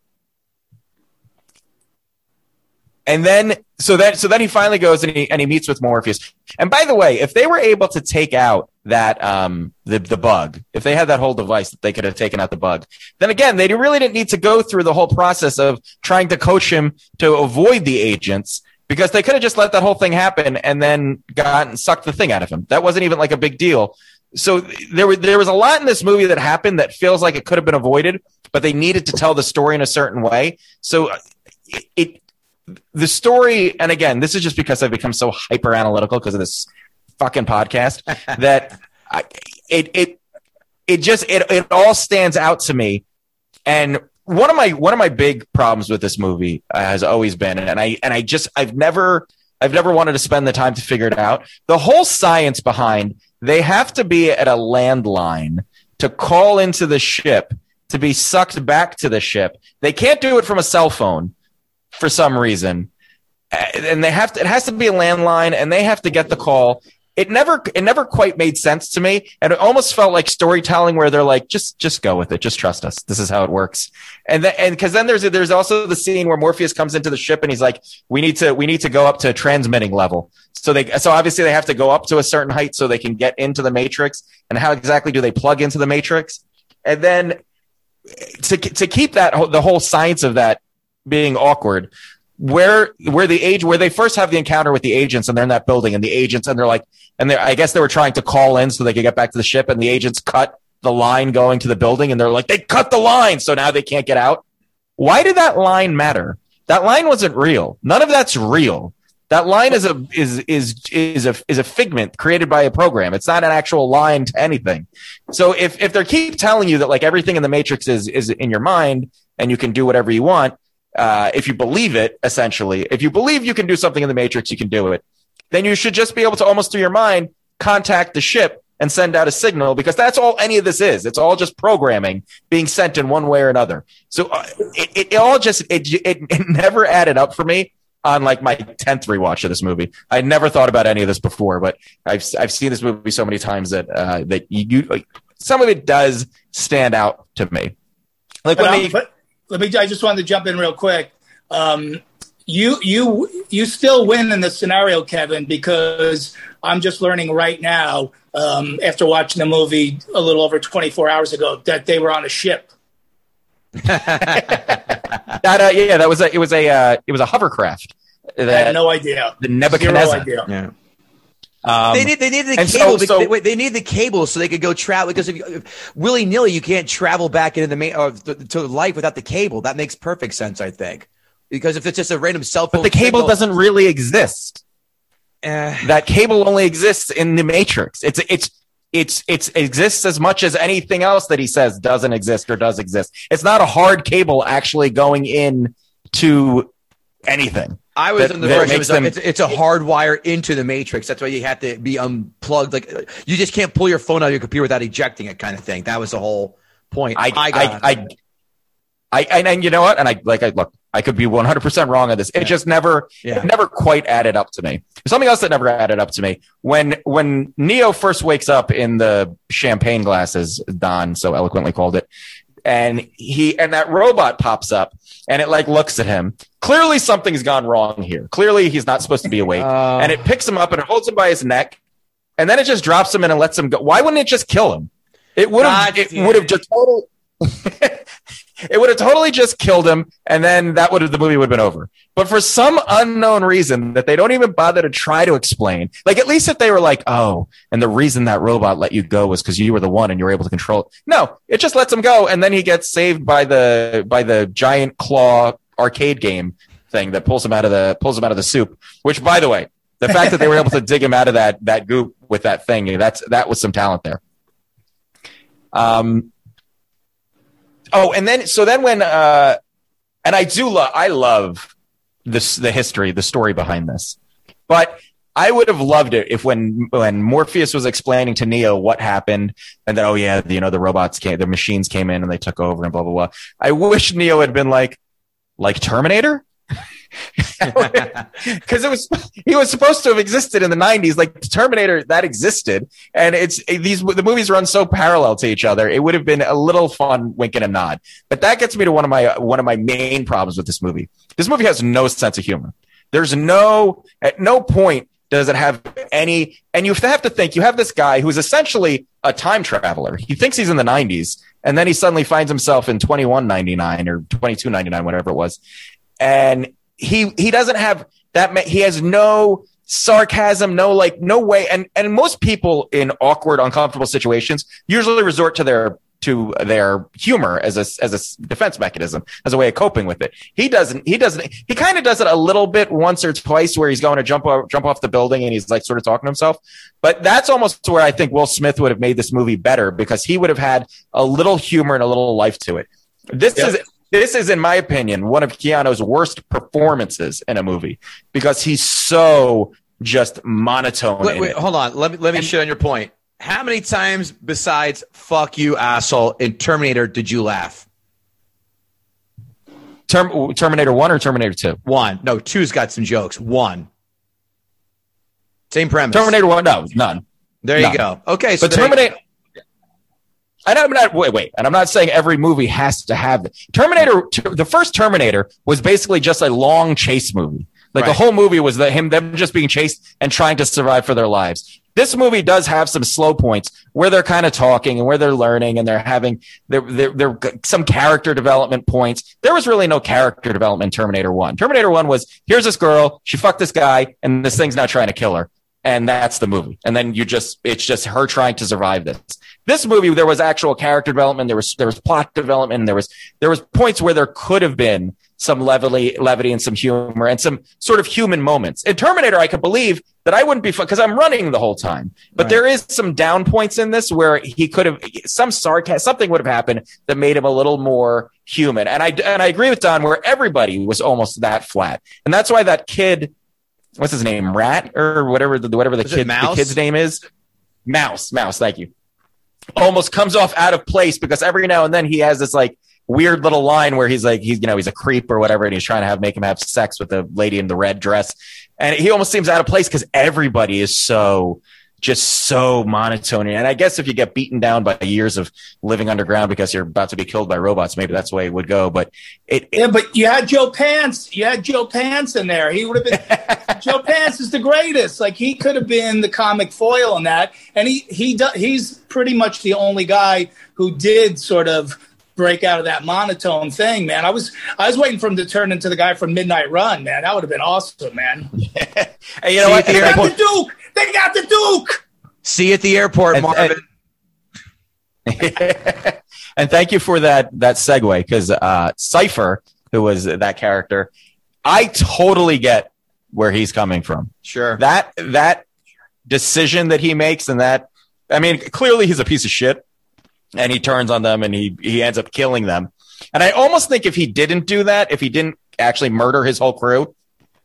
and then, so that so then he finally goes and he and he meets with Morpheus. And by the way, if they were able to take out that um the the bug, if they had that whole device that they could have taken out the bug, then again they really didn't need to go through the whole process of trying to coach him to avoid the agents, because they could have just let that whole thing happen and then gotten sucked the thing out of him. That wasn't even like a big deal. So there was there was a lot in this movie that happened that feels like it could have been avoided, but they needed to tell the story in a certain way. So it, it the story, and again, this is just because I've become so hyper analytical because of this fucking podcast that I, it it it just it it all stands out to me. And one of my one of my big problems with this movie uh, has always been, and I and I just I've never I've never wanted to spend the time to figure it out. The whole science behind they have to be at a landline to call into the ship to be sucked back to the ship. They can't do it from a cell phone for some reason, and they have to. It has to be a landline, and they have to get the call. It never, it never quite made sense to me, and it almost felt like storytelling where they're like, just, just go with it, just trust us. This is how it works. And then, and because then there's there's also the scene where Morpheus comes into the ship and he's like, we need to, we need to go up to transmitting level. So they, so obviously they have to go up to a certain height so they can get into the Matrix. And how exactly do they plug into the Matrix? And then to to keep that the whole science of that being awkward, where where the age where they first have the encounter with the agents and they're in that building and the agents and they're like and they I guess they were trying to call in so they could get back to the ship, and the agents cut the line going to the building and they're like, they cut the line, so now they can't get out. Why did that line matter? That line wasn't real. None of that's real. That line is a is is is a is a figment created by a program. It's not an actual line to anything. So if if they keep telling you that like everything in the Matrix is is in your mind and you can do whatever you want, Uh, if you believe it, essentially, if you believe you can do something in the Matrix, you can do it, then you should just be able to almost through your mind contact the ship and send out a signal, because that's all any of this is. It's all just programming being sent in one way or another. So uh, it, it, it all just, it, it, it never added up for me on like my tenth rewatch of this movie. I never thought about any of this before, but I've, I've seen this movie so many times that, uh, that you, you like, some of it does stand out to me. Like But, when um, they, but let me. I just wanted to jump in real quick. Um, you you you still win in this scenario, Kevin, because I'm just learning right now, um, after watching the movie a little over twenty-four hours ago, that they were on a ship. that uh, yeah, that was a it was a uh, it was a hovercraft. I had no idea. The Nebuchadnezzar. Zero idea. Yeah. Um, they need they needed the and cable. so- so- they, wait, they need the cable so they could go travel. Because if, if willy nilly, you can't travel back into the main or to, to life without the cable. That makes perfect sense, I think. Because if it's just a random cell phone, But the cable signal, doesn't really exist. eh, That cable only exists in the Matrix. It's it's it's it's exists as much as anything else that he says doesn't exist or does exist. It's not a hard cable actually going in to anything. I was that- in the that version. makes It's, a- them- it's, it's a hard wire into the matrix. That's why you have to be unplugged. Like you just can't pull your phone out of your computer without ejecting it, kind of thing. That was the whole point. I I I got. I, I, I and, and you know what? And I like I look. I could be one hundred percent wrong on this. It Yeah. just never Yeah. it never quite added up to me. Something else that never added up to me when when Neo first wakes up in the champagne glasses, Don so eloquently called it, and he and that robot pops up and it like looks at him. Clearly something's gone wrong here. Clearly he's not supposed to be awake. Uh, and it picks him up and it holds him by his neck, and then it just drops him in and lets him go. Why wouldn't it just kill him? It would have. God It damn would have it. just totally. It would have totally just killed him, and then that would have the movie would have been over. But for some unknown reason that they don't even bother to try to explain, like at least if they were like, "Oh, and the reason that robot let you go was because you were the one and you were able to control it." No, it just lets him go, and then he gets saved by the by the giant claw arcade game thing that pulls him out of the pulls him out of the soup. Which, by the way, the fact that they were able to dig him out of that that goop with that thing, that's that was some talent there. Um. Oh, and then so then when uh, and I do love I love this the history the story behind this, but I would have loved it if when when Morpheus was explaining to Neo what happened and then oh yeah you know the robots came the machines came in and they took over and blah blah blah. I wish Neo had been like like Terminator. Because it was he was supposed to have existed in the nineties, like Terminator that existed, and it's these the movies run so parallel to each other. It would have been a little fun wink and a nod. But that gets me to one of my one of my main problems with this movie. This movie has no sense of humor. There's no at no point does it have any, and you have to think you have this guy who's essentially a time traveler. He thinks he's in the nineties, and then he suddenly finds himself in twenty-one ninety-nine or twenty-two ninety-nine, whatever it was, and he he doesn't have that. He has no sarcasm, no like no way. And and most people in awkward, uncomfortable situations usually resort to their to their humor as a as a defense mechanism, as a way of coping with it. He doesn't. He doesn't. He kind of does it a little bit once or twice, where he's going to jump off, jump off the building and he's like sort of talking to himself. But that's almost where I think Will Smith would have made this movie better, because he would have had a little humor and a little life to it. This Yep. is. This is, in my opinion, one of Keanu's worst performances in a movie, because he's so just monotone. wait, in wait, it. hold on. Let me let me And- shit on your point. How many times besides "fuck you, asshole" in Terminator did you laugh? Term- Terminator one or Terminator two? One. No, two's got some jokes. One. Same premise. Terminator one, no, none. There you none. go. Okay, so But there you- Terminator. And I'm not wait, wait, and I'm not saying every movie has to have it. Terminator. The first Terminator was basically just a long chase movie. Like the Right. whole movie was the, him, them just being chased and trying to survive for their lives. This movie does have some slow points where they're kind of talking and where they're learning and they're having there there there some character development points. There was really no character development in Terminator one. Terminator one was, here's this girl, she fucked this guy, and this thing's now trying to kill her. And that's the movie. And then you just, it's just her trying to survive this. This movie, there was actual character development. There was, there was plot development. And there was, there was points where there could have been some levity, levity and some humor and some sort of human moments. In Terminator, I could believe that I wouldn't be fun because I'm running the whole time. But Right. there is some down points in this where he could have, some sarcasm, something would have happened that made him a little more human. And I, and I agree with Don where everybody was almost that flat. And that's why that kid, what's his name? Rat or whatever the whatever the Was it kid the Mouse? kid's name is. Mouse. Mouse. Thank you. Almost comes off out of place because every now and then he has this like weird little line where he's like he's you know he's a creep or whatever and he's trying to have make him have sex with the lady in the red dress, and he almost seems out of place because everybody is so just so monotone. And I guess if you get beaten down by years of living underground because you're about to be killed by robots, maybe that's the way it would go. But it, it Yeah, but you had Joe Pants. You had Joe Pants in there. He would have been. Joe Pants is the greatest. Like he could have been the comic foil in that, and he he do, he's pretty much the only guy who did sort of break out of that monotone thing, man. I was I was waiting for him to turn into the guy from Midnight Run, man. That would have been awesome, man. Hey, you know what? They got the Duke. They got the Duke. See you at the airport, And- Marvin. And thank you for that that segue, because uh, Cypher, who was that character, I totally get where he's coming from. Sure. That that decision that he makes, and that, I mean, clearly he's a piece of shit, and he turns on them, and he he ends up killing them. And I almost think if he didn't do that, if he didn't actually murder his whole crew,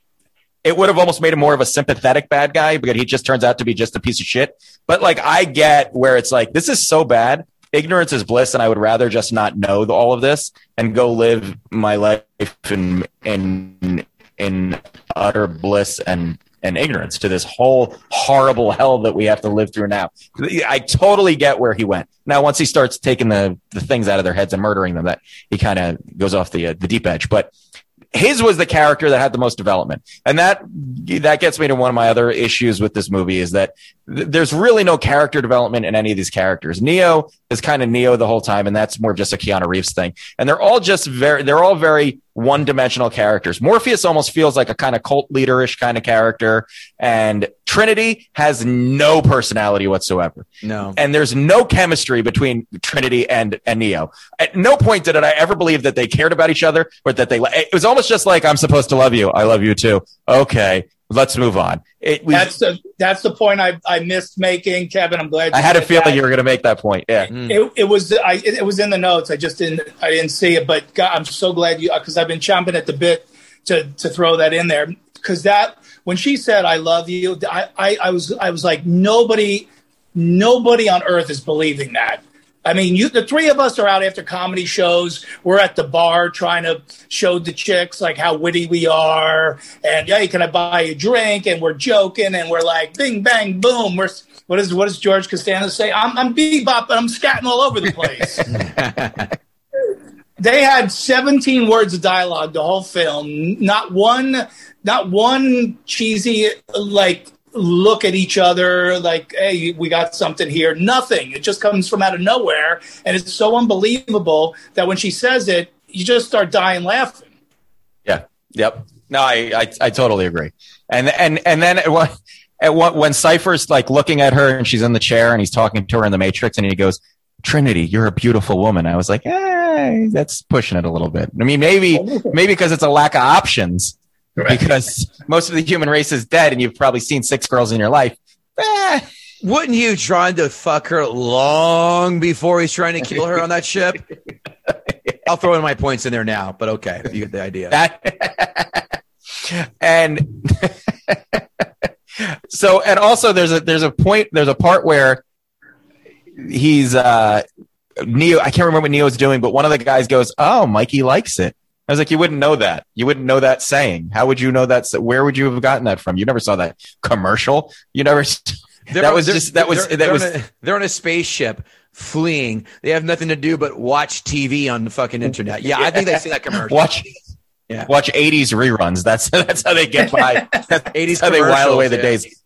it would have almost made him more of a sympathetic bad guy, because he just turns out to be just a piece of shit. But like, I get where it's like, this is so bad. Ignorance is bliss, and I would rather just not know the, all of this and go live my life in in in utter bliss and and ignorance to this whole horrible hell that we have to live through now. I totally get where he went. Now, once he starts taking the the things out of their heads and murdering them, that he kind of goes off the uh, the deep edge. But his was the character that had the most development. And that that gets me to one of my other issues with this movie, is that th- there's really no character development in any of these characters. Neo is kind of Neo the whole time, and that's more just a Keanu Reeves thing. And they're all just very, they're all very one-dimensional characters. Morpheus almost feels like a kind of cult leader-ish kind of character, and Trinity has no personality whatsoever. No. And there's no chemistry between Trinity and, and Neo. At no point did I ever believe that they cared about each other, or that they, it was almost just like, I'm supposed to love you. I love you too. Okay, let's move on. It, we, That's the that's the point I, I missed making, Kevin. I'm glad you I had a said feeling that. you were going to make that point. Yeah. It, it was I it, it was in the notes. I just didn't I didn't see it, but God, I'm so glad you, because I've been chomping at the bit to to throw that in there, because that when she said I love you, I, I I was I was like, nobody nobody on earth is believing that. I mean, you, the three of us are out after comedy shows. We're at the bar trying to show the chicks like how witty we are, and yeah, can I buy you a drink? And we're joking, and we're like, bing, bang, boom. We're what is what does George Costanza say? I'm I'm bebopping, I'm scatting all over the place. They had seventeen words of dialogue the whole film. Not one, not one cheesy like. Look at each other like, hey, we got something here. Nothing. It just comes from out of nowhere. And it's so unbelievable that when she says it, you just start dying laughing. Yeah. Yep. No, I, I, I totally agree. And, and, and then at what, at what, when Cypher's like looking at her and she's in the chair and he's talking to her in the Matrix, and he goes, Trinity, you're a beautiful woman. I was like, hey, that's pushing it a little bit. I mean, maybe, maybe because it's a lack of options. Right. Because most of the human race is dead, and you've probably seen six girls in your life. Eh. Wouldn't you try to fuck her long before he's trying to kill her on that ship? I'll throw in my points in there now, but okay, you get the idea. That, and so, and also, there's a there's a point, there's a part where he's uh, Neo. I can't remember what Neo's doing, but one of the guys goes, "Oh, Mikey likes it." I was like, you wouldn't know that. You wouldn't know that saying. How would you know that? Where would you have gotten that from? You never saw that commercial. You never. They're, that was just that was they're, that they're was. On a, they're on a spaceship fleeing. They have nothing to do but watch T V on the fucking internet. Yeah, I think they see that commercial. Watch. Yeah. Watch eighties reruns. That's that's how they get by. eighties how they while away the yeah. days.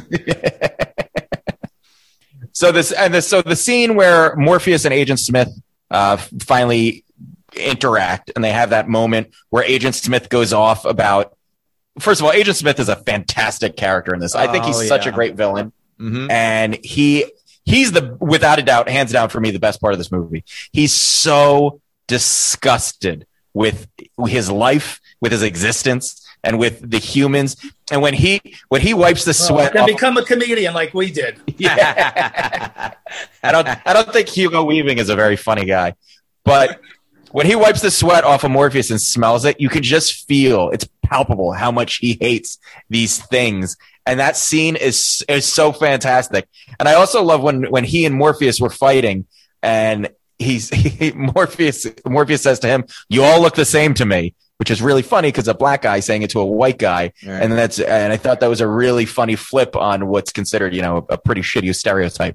So this and this so the scene where Morpheus and Agent Smith uh, finally interact, and they have that moment where Agent Smith goes off about, first of all, Agent Smith is a fantastic character in this. I think he's oh, such yeah. a great villain. Mm-hmm. And he he's the, without a doubt, hands down for me, the best part of this movie. He's so disgusted with his life, with his existence, and with the humans. And when he when he wipes the sweat well, off, become a comedian like we did. Yeah. I don't I don't think Hugo Weaving is a very funny guy, but when he wipes the sweat off of Morpheus and smells it, you can just feel, it's palpable how much he hates these things. And that scene is is so fantastic. And I also love when, when he and Morpheus were fighting, and he's he, Morpheus Morpheus says to him, "You all look the same to me," which is really funny because a black guy saying it to a white guy. Right. And that's and I thought that was a really funny flip on what's considered, you know, a pretty shitty stereotype.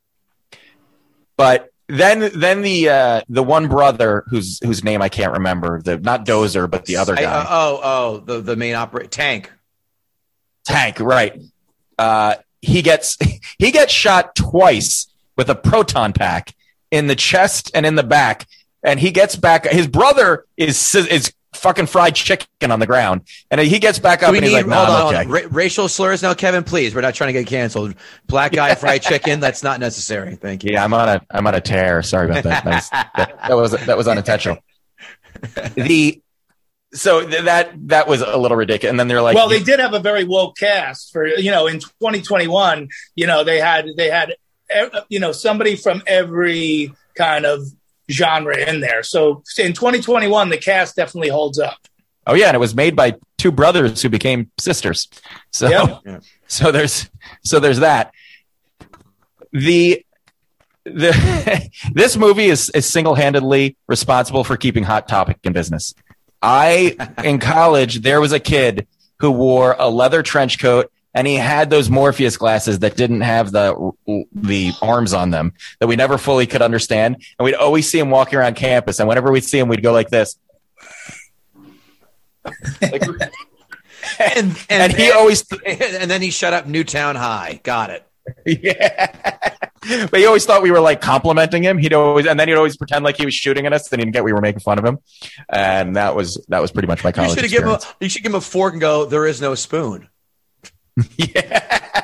But Then, then the uh, the one brother whose whose name I can't remember, the not Dozer, but the other guy. I, uh, oh, oh, the the main operator, Tank. Tank, right? Uh, he gets he gets shot twice with a proton pack in the chest and in the back, and he gets back. His brother is is fucking fried chicken on the ground, and he gets back up we and he's need, like, no, hold I'm on, okay. hold on. Ra- racial slurs now, Kevin, please. We're not trying to get canceled. Black guy fried chicken, that's not necessary. Thank you. Yeah, I'm on a I'm on a tear. Sorry about that. That was, that, that was that was unintentional. The so th- that that was a little ridiculous. And then they're like, well, they did have a very woke cast for, you know, in twenty twenty-one, you know, they had they had you know somebody from every kind of genre in there. So in twenty twenty-one, the cast definitely holds up. oh yeah, and it was made by two brothers who became sisters. So Yep. so there's so there's that. The the this movie is, is single-handedly responsible for keeping Hot Topic in business. I in college there was a kid who wore a leather trench coat and he had those Morpheus glasses that didn't have the the arms on them that we never fully could understand, and we'd always see him walking around campus, and whenever we'd see him we'd go like this. Like, And, and, and he always and then he shut up Newtown High. Got it. yeah. But he always thought we were like complimenting him. He'd always, and then he'd always pretend like he was shooting at us. Then he'd get we were making fun of him, and that was that was pretty much my You college should give him a, experience. you should give him a fork and go, there is no spoon. Yeah.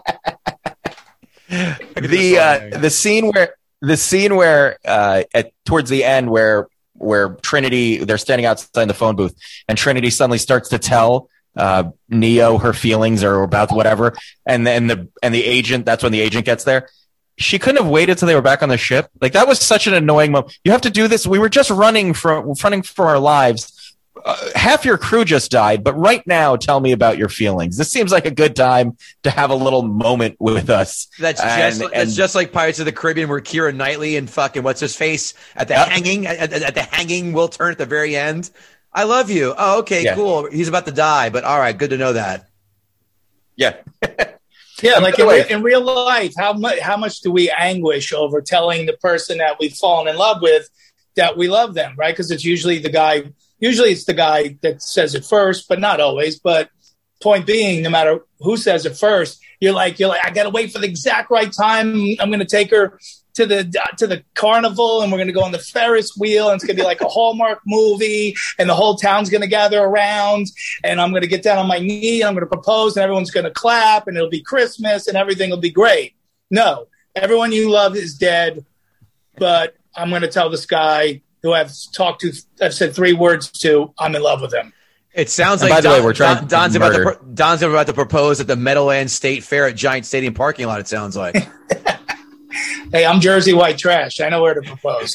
the uh, the scene where the scene where uh, at towards the end where where Trinity they're standing outside the phone booth and Trinity suddenly starts to tell uh, Neo her feelings or about whatever, and then the and the agent that's when the agent gets there. She couldn't have waited till they were back on the ship. Like that was such an annoying moment. You have to do this. We were just running from running for our lives. Uh, half your crew just died, but right now, tell me about your feelings. This seems like a good time to have a little moment with us. That's And- just and- that's just like Pirates of the Caribbean, where Keira Knightley and fucking what's his face at the Yep. hanging at, at, at the hanging will turn at the very end. I love you. Oh, okay, Yeah. cool. He's about to die, but all right, good to know that. yeah. Yeah, And like by in, the way- re- in real life, how much how much do we anguish over telling the person that we've fallen in love with that we love them, right? Because it's usually the guy. Usually, it's the guy that says it first, but not always. But point being, no matter who says it first, you're like you're like I got to wait for the exact right time. I'm going to take her to the to the carnival, and we're going to go on the Ferris wheel, and it's going to be like a Hallmark movie, and the whole town's going to gather around, and I'm going to get down on my knee, and I'm going to propose, and everyone's going to clap, and it'll be Christmas, and everything will be great. No, everyone you love is dead, but I'm going to tell this guy who I've talked to, I've said three words to, I'm in love with him. It sounds And like by the Don, way, we're trying Don- to Don's about to murder. pro- Don's about to propose at the Meadowlands State Fair at Giant Stadium parking lot. It sounds like. Hey, I'm Jersey white trash. I know where to propose.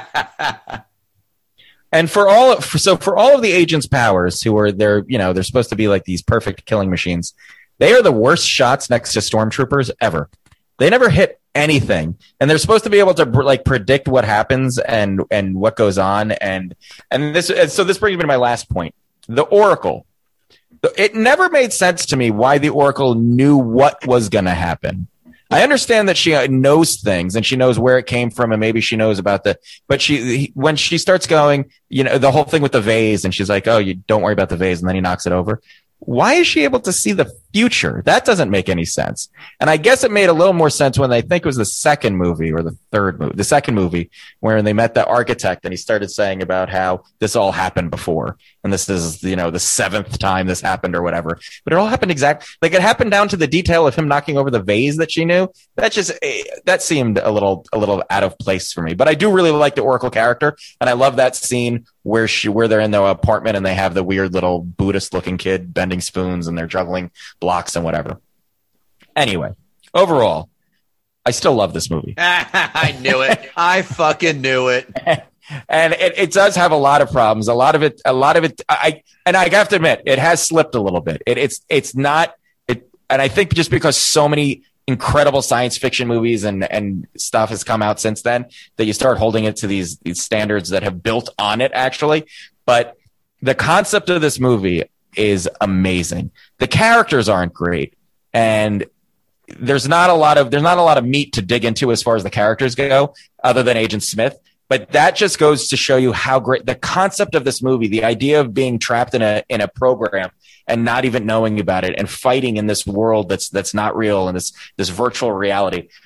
And for all of, for, so for all of the agents' powers, who are they're you know they're supposed to be like these perfect killing machines, they are the worst shots next to stormtroopers ever. They never hit anything, and they're supposed to be able to like predict what happens and and what goes on, and and this and so this brings me to my last point: the Oracle. It never made sense to me why the Oracle knew what was going to happen. I understand that she knows things and she knows where it came from and maybe she knows about the, but she, when she starts going, you know, the whole thing with the vase and she's like, oh, you don't worry about the vase. And then he knocks it over. Why is she able to see the future? That doesn't make any sense. And I guess it made a little more sense when I think it was the second movie or the third movie, the second movie where they met the architect and he started saying about how this all happened before. And this is, you know, the seventh time this happened or whatever, but it all happened exactly like it happened down to the detail of him knocking over the vase that she knew. That just, eh, that seemed a little, a little out of place for me, but I do really like the Oracle character. And I love that scene where she, where they're in the apartment and they have the weird little Buddhist looking kid bending spoons and they're juggling blocks and whatever. Anyway, overall, I still love this movie. I knew it. I fucking knew it. And it, it does have a lot of problems. A lot of it, a lot of it, I, and I have to admit, it has slipped a little bit. It, it's, it's not, it, and I think just because so many incredible science fiction movies and, and stuff has come out since then that you start holding it to these, these standards that have built on it actually. But the concept of this movie is amazing. The characters aren't great. And there's not a lot of, there's not a lot of meat to dig into as far as the characters go other than Agent Smith. But that just goes to show you how great the concept of this movie, the idea of being trapped in a in a program and not even knowing about it and fighting in this world that's that's not real and this this virtual reality.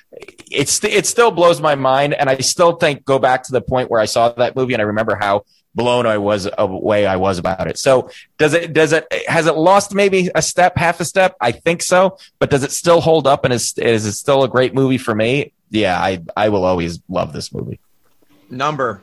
it's it still blows my mind, and I still think go back to the point where I saw that movie, and I remember how blown I was away I was about it. So does it does it has it lost maybe a step, half a step? I think so, but does it still hold up, and is is it still a great movie for me? Yeah, I I will always love this movie. Number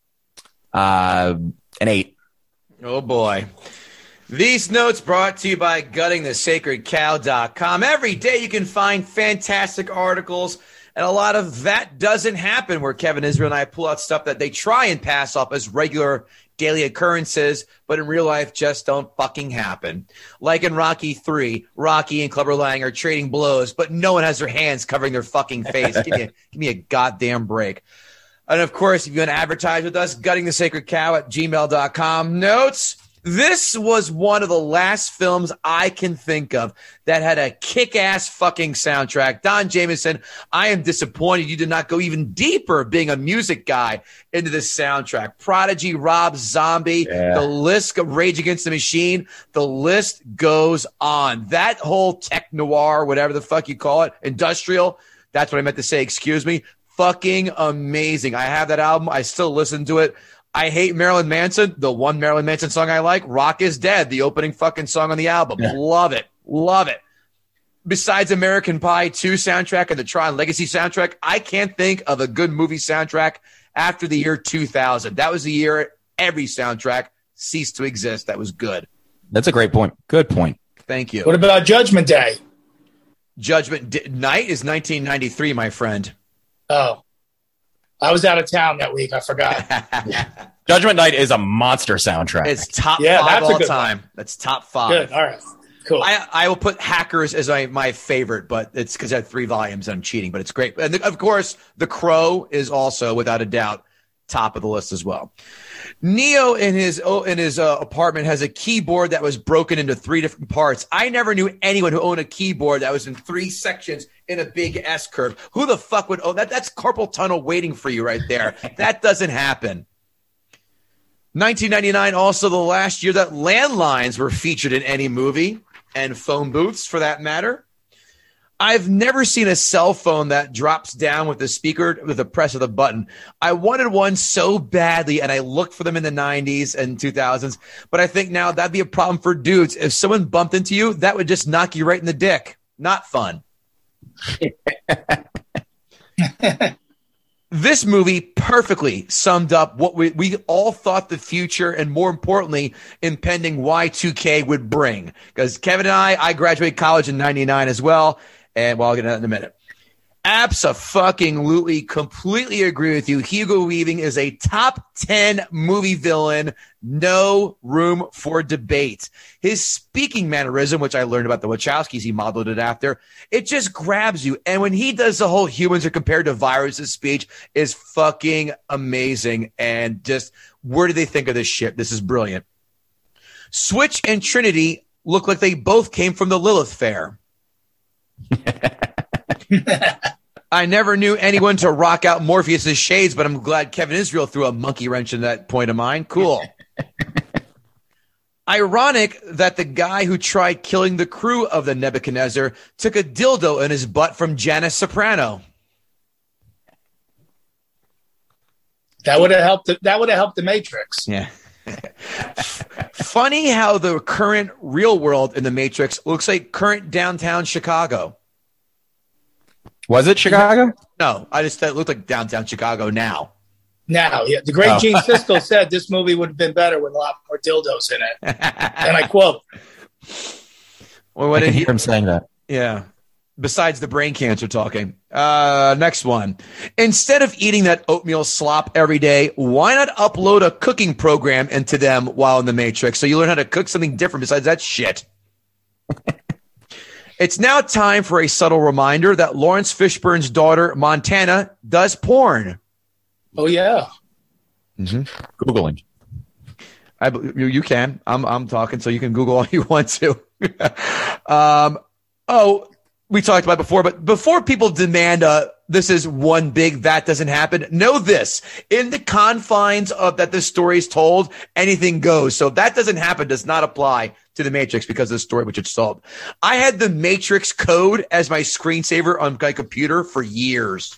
uh, an eight. Oh boy. These notes brought to you by gutting the sacred cow dot com. Every day you can find fantastic articles, and a lot of that doesn't happen where Kevin Israel and I pull out stuff that they try and pass off as regular daily occurrences, but in real life just don't fucking happen. Like in Rocky three, Rocky and Clubber Lang are trading blows, but no one has their hands covering their fucking face. Give me a, give me a goddamn break. And of course, if you want to advertise with us, gutting the sacred cow at gmail dot com. Notes. This was one of the last films I can think of that had a kick-ass fucking soundtrack. Don Jamieson, I am disappointed you did not go even deeper being a music guy into this soundtrack. Prodigy, Rob Zombie, yeah. The list of Rage Against the Machine, the list goes on. That whole tech noir, whatever the fuck you call it, industrial, that's what I meant to say, excuse me, fucking amazing. I have that album. I still listen to it. I hate Marilyn Manson. The one Marilyn Manson song I like, Rock is Dead, the opening fucking song on the album. Yeah. Love it. Love it. Besides American Pie two soundtrack and the Tron Legacy soundtrack, I can't think of a good movie soundtrack after the year two thousand. That was the year every soundtrack ceased to exist. That was good. That's a great point. Good point. Thank you. What about Judgment Day? Judgment D- Night is nineteen ninety-three, my friend. Oh. I was out of town that week. I forgot. Judgment Night is a monster soundtrack. It's top yeah, five that's all a good time. One. That's top five. Good. All right. Cool. I, I will put Hackers as my, my favorite, but it's because I have three volumes and I'm cheating, but it's great. And of course, The Crow is also, without a doubt, top of the list as well. Neo in his oh, in his uh, apartment has a keyboard that was broken into three different parts. I never knew anyone who owned a keyboard that was in three sections in a big S curve. Who the fuck would own that? That's carpal tunnel waiting for you right there. That doesn't happen. nineteen ninety-nine, also the last year that landlines were featured in any movie, and phone booths for that matter. I've never seen a cell phone that drops down with the speaker with the press of the button. I wanted one so badly, and I looked for them in the nineties and two thousands, but I think now that'd be a problem for dudes. If someone bumped into you, that would just knock you right in the dick. Not fun. This movie perfectly summed up what we, we all thought the future and, more importantly, impending Y two K would bring. Because Kevin and I, I graduated college in ninety-nine as well. And well, I'll get to that in a minute. Abso-fucking-lutely, completely agree with you. Hugo Weaving is a top ten movie villain. No room for debate. His speaking mannerism, which I learned about the Wachowskis, he modeled it after, it just grabs you. And when he does the whole humans are compared to viruses speech is fucking amazing. And just, where do they think of this shit? This is brilliant. Switch and Trinity look like they both came from the Lilith Fair. I never knew anyone to rock out Morpheus's shades, but I'm glad Kevin Israel threw a monkey wrench in that point of mine. Cool. Ironic that the guy who tried killing the crew of the Nebuchadnezzar took a dildo in his butt from Janice Soprano. That would have helped. The, that would have helped the Matrix. Yeah. Funny how the current real world in the Matrix looks like current downtown Chicago. Was it Chicago? No, I just thought it looked like downtown Chicago now. Now, yeah. The great oh. Gene Siskel said this movie would have been better with a lot more dildos in it. And I quote. Well, what I did hear he, him saying that. Yeah. Besides the brain cancer talking. Uh, next one. Instead of eating that oatmeal slop every day, why not upload a cooking program into them while in the Matrix so you learn how to cook something different besides that shit? It's now time for a subtle reminder that Lawrence Fishburne's daughter, Montana, does porn. Oh, yeah. Mm-hmm. Googling. I, you, you can. I'm, I'm talking, so you can Google all you want to. um, oh, we talked about it before, but before people demand a, this is one big that doesn't happen. Know this, in the confines of that this story is told, anything goes. So if that doesn't happen, does not apply to the Matrix because of the story which it's told. I had the Matrix code as my screensaver on my computer for years.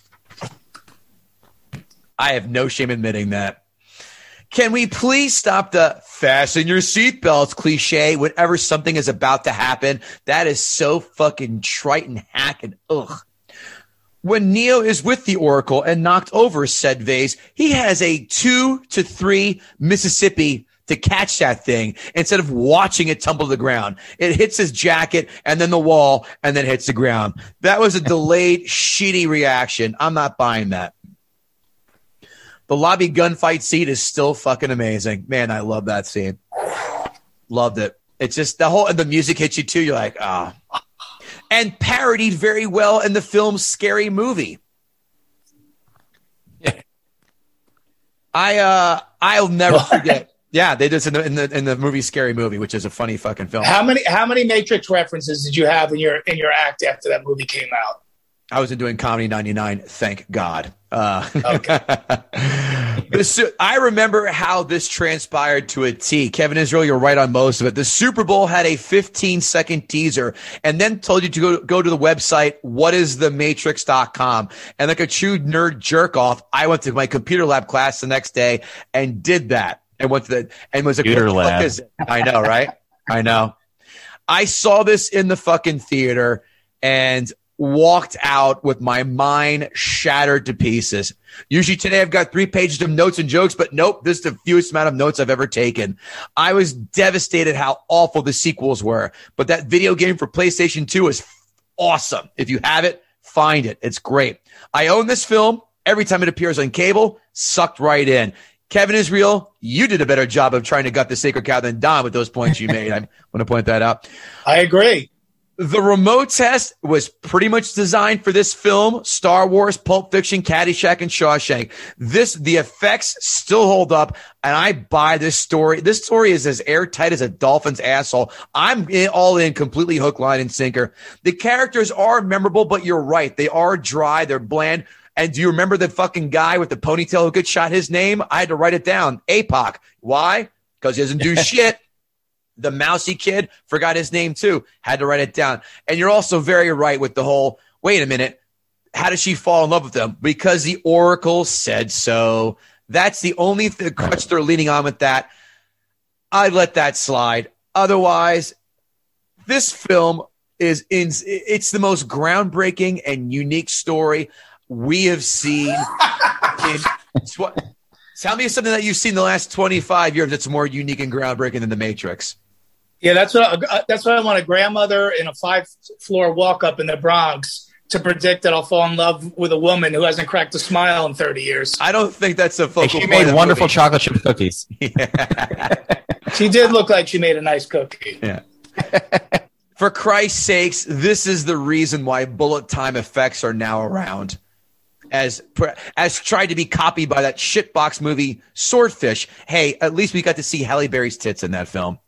I have no shame admitting that. Can we please stop the fasten your seatbelts cliche whenever something is about to happen? That is so fucking trite and hack and ugh. When Neo is with the Oracle and knocked over said vase, he has a two to three Mississippi to catch that thing instead of watching it tumble to the ground. It hits his jacket and then the wall and then hits the ground. That was a delayed, shitty reaction. I'm not buying that. The lobby gunfight scene is still fucking amazing. Man, I love that scene. Loved it. It's just the whole, and the music hits you too. You're like, ah. Oh. And parodied very well in the film Scary Movie. Yeah. I, uh, I'll never forget. Yeah, they did this in the, in the in the movie Scary Movie, which is a funny fucking film. How many how many Matrix references did you have in your in your act after that movie came out? I wasn't doing Comedy ninety-nine, thank God. Uh, okay. this, I remember how this transpired to a T. Kevin Israel, you're right on most of it. The Super Bowl had a fifteen second teaser and then told you to go, go to the website, what is the matrix dot com. And like a true nerd jerk off, I went to my computer lab class the next day and did that. And went to the, and was a computer lab. I know, right? I know. I saw this in the fucking theater and walked out with my mind shattered to pieces. Usually today I've got three pages of notes and jokes, but nope, this is the fewest amount of notes I've ever taken. I was devastated how awful the sequels were, but that video game for PlayStation two is awesome. If you have it, find it. It's great. I own this film. Every time it appears on cable, sucked right in. Kevin Israel, you did a better job of trying to gut the sacred cow than Don with those points you made. I want to point that out. I agree. The remote test was pretty much designed for this film, Star Wars, Pulp Fiction, Caddyshack, and Shawshank. This, the effects still hold up, and I buy this story. This story is as airtight as a dolphin's asshole. I'm in, all in, completely hook, line, and sinker. The characters are memorable, but you're right. They are dry. They're bland. And do you remember the fucking guy with the ponytail who could shot his name? I had to write it down. A P O C. Why? Because he doesn't do shit. The mousy kid, forgot his name too. Had to write it down. And you're also very right with the whole, wait a minute, how does she fall in love with him? Because the Oracle said so. That's the only th- crutch they're leaning on with that. I let that slide. Otherwise, this film is in, it's the most groundbreaking and unique story we have seen. in, tw- tell me something that you've seen in the last twenty-five years that's more unique and groundbreaking than The Matrix. Yeah, that's what I, that's what I want, a grandmother in a five-floor walk-up in the Bronx to predict that I'll fall in love with a woman who hasn't cracked a smile in thirty years. I don't think that's a focal hey, she point made wonderful movie. chocolate chip cookies. Yeah. She did look like she made a nice cookie. Yeah. For Christ's sakes, this is the reason why bullet time effects are now around. As as tried to be copied by that shitbox movie Swordfish. Hey, at least we got to see Halle Berry's tits in that film.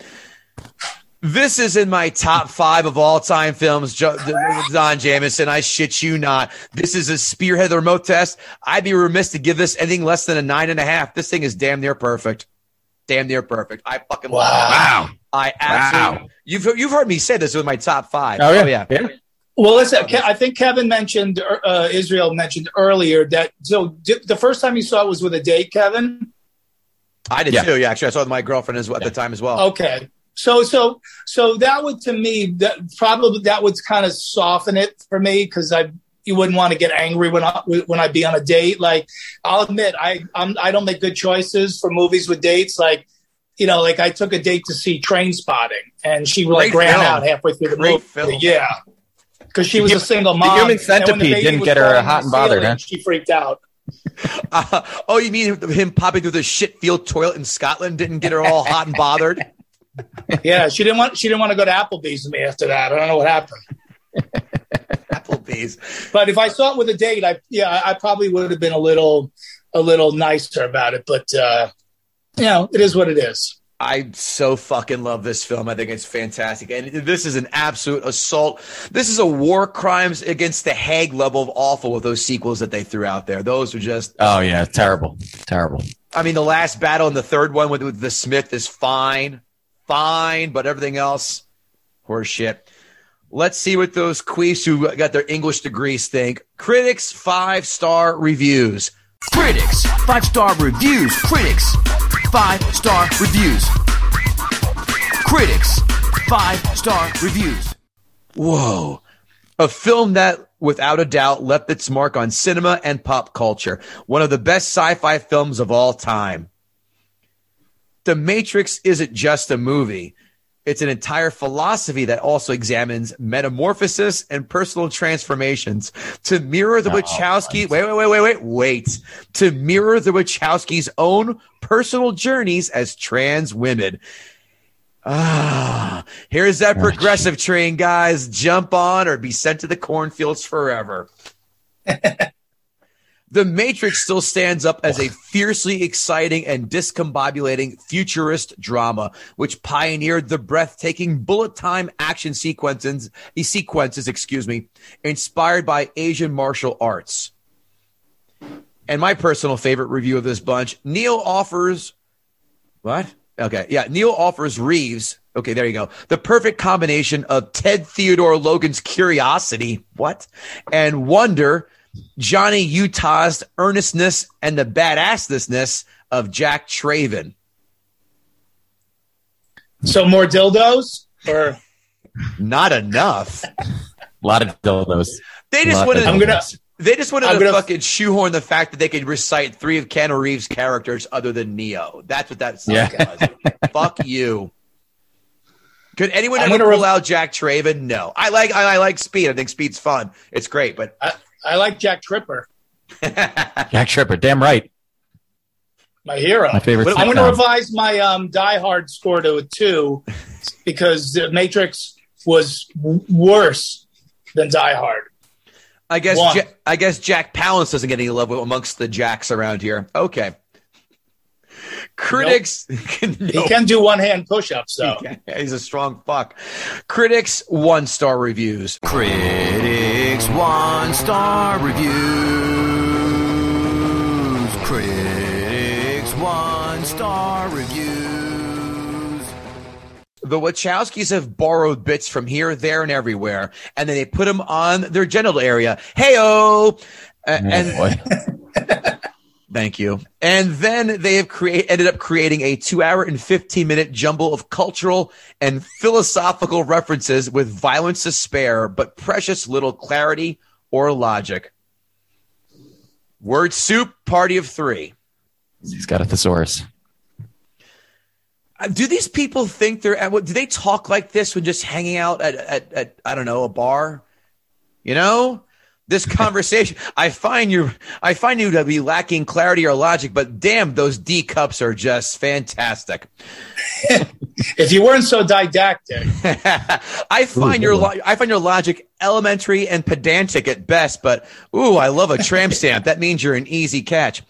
This is in my top five of all time films, Don Jamieson. I shit you not. This is a spearhead of the remote test. I'd be remiss to give this anything less than a nine and a half. This thing is damn near perfect. Damn near perfect. I fucking wow. love it. Wow. I absolutely. Wow. You've you've heard me say this with my top five. Oh yeah. Oh, yeah. yeah. Well, listen, I think Kevin mentioned, uh, Israel mentioned earlier that, so d- the first time you saw it was with a date, Kevin? I did Yeah. too. Yeah, actually, I saw it with my girlfriend as well, at the time as well. Okay. So, so, so that would, to me, that probably, that would kind of soften it for me. Cause I, you wouldn't want to get angry when I, when I be on a date. Like, I'll admit, I, I'm, I don't make good choices for movies with dates. Like, you know, like I took a date to see Train Spotting and she like Great ran film. out halfway through the Great movie. film. Yeah. Because she was The a single the mom. Human and when the Centipede baby didn't was get her falling hot in and the bothered, ceiling, huh? She freaked out. Uh, oh, you mean him popping through the shit field toilet in Scotland didn't get her all hot and bothered? Yeah, she didn't want she didn't want to go to Applebee's with me after that. I don't know what happened. Applebee's. But if I saw it with a date, I yeah, I, I probably would have been a little a little nicer about it. But uh, you know, it is what it is. I so fucking love this film. I think it's fantastic. And this is an absolute assault. This is a war crimes against the Hague level of awful with those sequels that they threw out there. Those are just... Oh, yeah. Terrible. Terrible. I mean, the last battle and the third one with, with the Smith is fine. Fine. But everything else, horse shit. Let's see what those queefs who got their English degrees think. Critics, five-star reviews. Critics, five-star reviews. Critics, five-star reviews. Critics, five-star reviews. Whoa. A film that, without a doubt, left its mark on cinema and pop culture. One of the best sci-fi films of all time. The Matrix isn't just a movie. It's an entire philosophy that also examines metamorphosis and personal transformations to mirror the Oh, Wachowski. nice. Wait, wait, wait, wait, wait, wait. To mirror the Wachowskis' own personal journeys as trans women. Ah, here's that progressive train, guys. Jump on or be sent to the cornfields forever. The Matrix still stands up as a fiercely exciting and discombobulating futurist drama, which pioneered the breathtaking bullet time action sequences, sequences, excuse me, inspired by Asian martial arts. And my personal favorite review of this bunch, Neil offers, what? Okay, yeah, Neil offers Reeves, okay, there you go, the perfect combination of Ted Theodore Logan's curiosity, what? And wonder, Johnny Utah's earnestness, and the badassness of Jack Traven. So more dildos? Or Not enough. A lot of dildos. They just Lot wanted. of I'm gonna- They just wanted I'm to gonna- fucking shoehorn the fact that they could recite three of Keanu Reeves' characters other than Neo. That's what that Yeah. was. Fuck you. Could anyone I'm ever gonna pull re- out Jack Traven? No. I like. I, I like Speed. I think Speed's fun. It's great, but I, I like Jack Tripper, Jack Tripper. Damn right. my hero. My favorite. I'm going to sitcom. revise my um, Die Hard score to a two because The Matrix was w- worse than Die Hard. I guess. One. Ja- I guess Jack Palance doesn't get any love amongst the Jacks around here. Okay. Critics. He can do one hand push ups, though. He's a strong fuck. Critics one star reviews. Critics, one-star reviews. Critics, one-star reviews. The Wachowskis have borrowed bits from here, there, and everywhere, and then they put them on their genital area. Hey-o! Uh, Oh, and boy. thank you. And then they have create ended up creating a two hour and fifteen minute jumble of cultural and philosophical references with violence to spare, but precious little clarity or logic. Word soup, party of three. He's got a thesaurus. Uh, Do these people think they're at what? Do they talk like this when just hanging out at, at, at I don't know, a bar? You know, this conversation. I find you, I find you to be lacking clarity or logic, but damn, those D cups are just fantastic. If you weren't so didactic, I find your, lo- I find your logic elementary and pedantic at best, but ooh, I love a tramp stamp. That means you're an easy catch.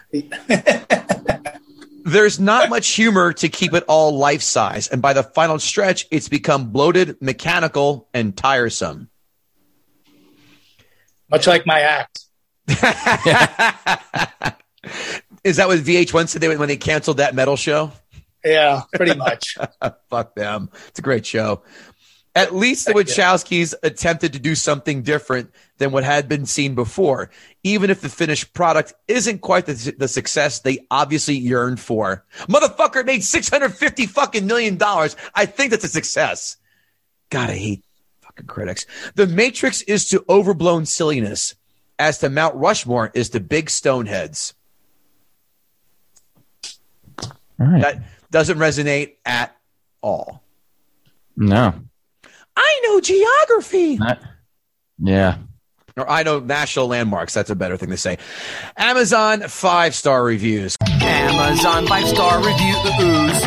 There's not much humor to keep it all life size, and by the final stretch, it's become bloated, mechanical, and tiresome. much like my act. Is that what V H one said they, when they canceled that metal show? Yeah, pretty much. Fuck them. It's a great show. At least the Wachowskis attempted to do something different than what had been seen before, even if the finished product isn't quite the, the success they obviously yearned for. Motherfucker, it made six hundred fifty fucking million dollars. I think that's a success. God, I hate fucking critics. The Matrix is to overblown silliness, as to Mount Rushmore is to big stoneheads. All right. That doesn't resonate at all. No. I know geography. Not, yeah. Or I know national landmarks. That's a better thing to say. Amazon five-star reviews. Amazon five-star reviews.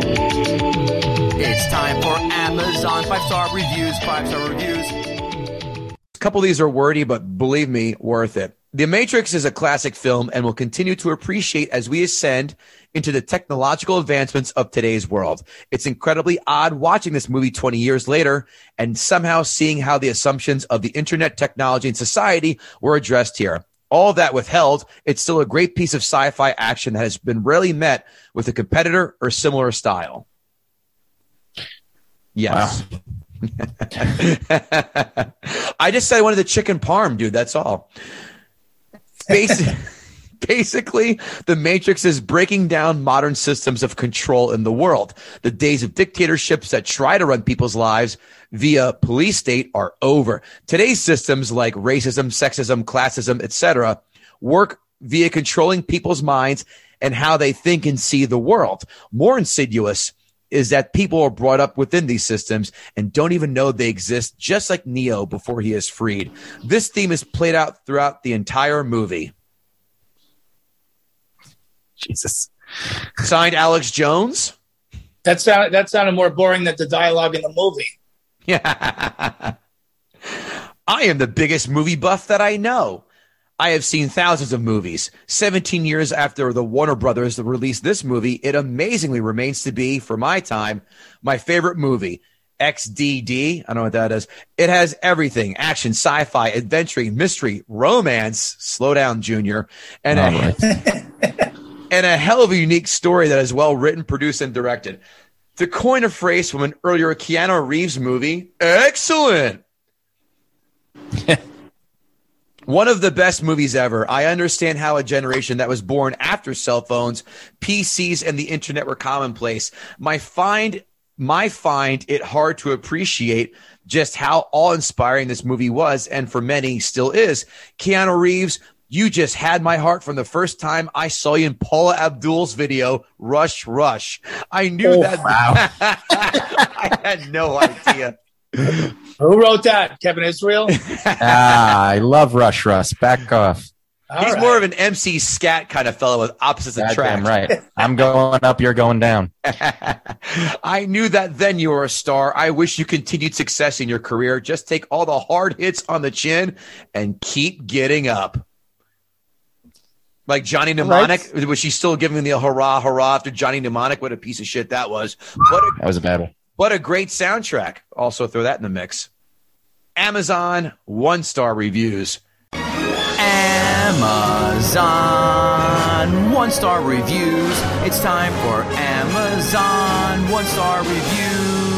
It's time for Amazon five-star reviews. Five-star reviews. A couple of these are wordy, but believe me, worth it. The Matrix is a classic film and will continue to appreciate as we ascend into the technological advancements of today's world. It's incredibly odd watching this movie twenty years later and somehow seeing how the assumptions of the internet, technology, and society were addressed here. All that withheld, it's still a great piece of sci-fi action that has been rarely met with a competitor or similar style. Yes. Wow. I just said I wanted the chicken parm, dude. That's all. Basically, basically, The Matrix is breaking down modern systems of control in the world. The days of dictatorships that try to run people's lives via police state are over. Today's systems like racism, sexism, classism, et cetera work via controlling people's minds and how they think and see the world. More insidious is that people are brought up within these systems and don't even know they exist, just like Neo before he is freed. This theme is played out throughout the entire movie. Jesus. Signed, Alex Jones. That sounded, that sounded more boring than the dialogue in the movie. Yeah. I am the biggest movie buff that I know. I have seen thousands of movies. seventeen years after the Warner Brothers released this movie, it amazingly remains to be, for my time, my favorite movie. X D D, I don't know what that is. It has everything: action, sci-fi, adventure, mystery, romance, slow down, Junior, and a, right. and a hell of a unique story that is well written, produced, and directed. To coin a phrase from an earlier Keanu Reeves movie, excellent. One of the best movies ever. I understand how a generation that was born after cell phones, P Cs, and the internet were commonplace. My find, my find it hard to appreciate just how awe-inspiring this movie was, and for many still is. Keanu Reeves, you just had my heart from the first time I saw you in Paula Abdul's video, Rush Rush. I knew oh, that. Wow. I had no idea. Who wrote that? Kevin Israel? ah, I love Rush Rush. Back off. All He's right. more of an M C scat kind of fellow with opposites attract. Damn right. I'm going up, you're going down. I knew that then you were a star. I wish you continued success in your career. Just take all the hard hits on the chin and keep getting up. Like Johnny Mnemonic, right. Was she still giving the hurrah, hurrah after Johnny Mnemonic? What a piece of shit that was. What a, that was a bad one. What a great soundtrack. Also throw that in the mix. Amazon one-star reviews. Amazon one-star reviews. It's time for Amazon one-star reviews.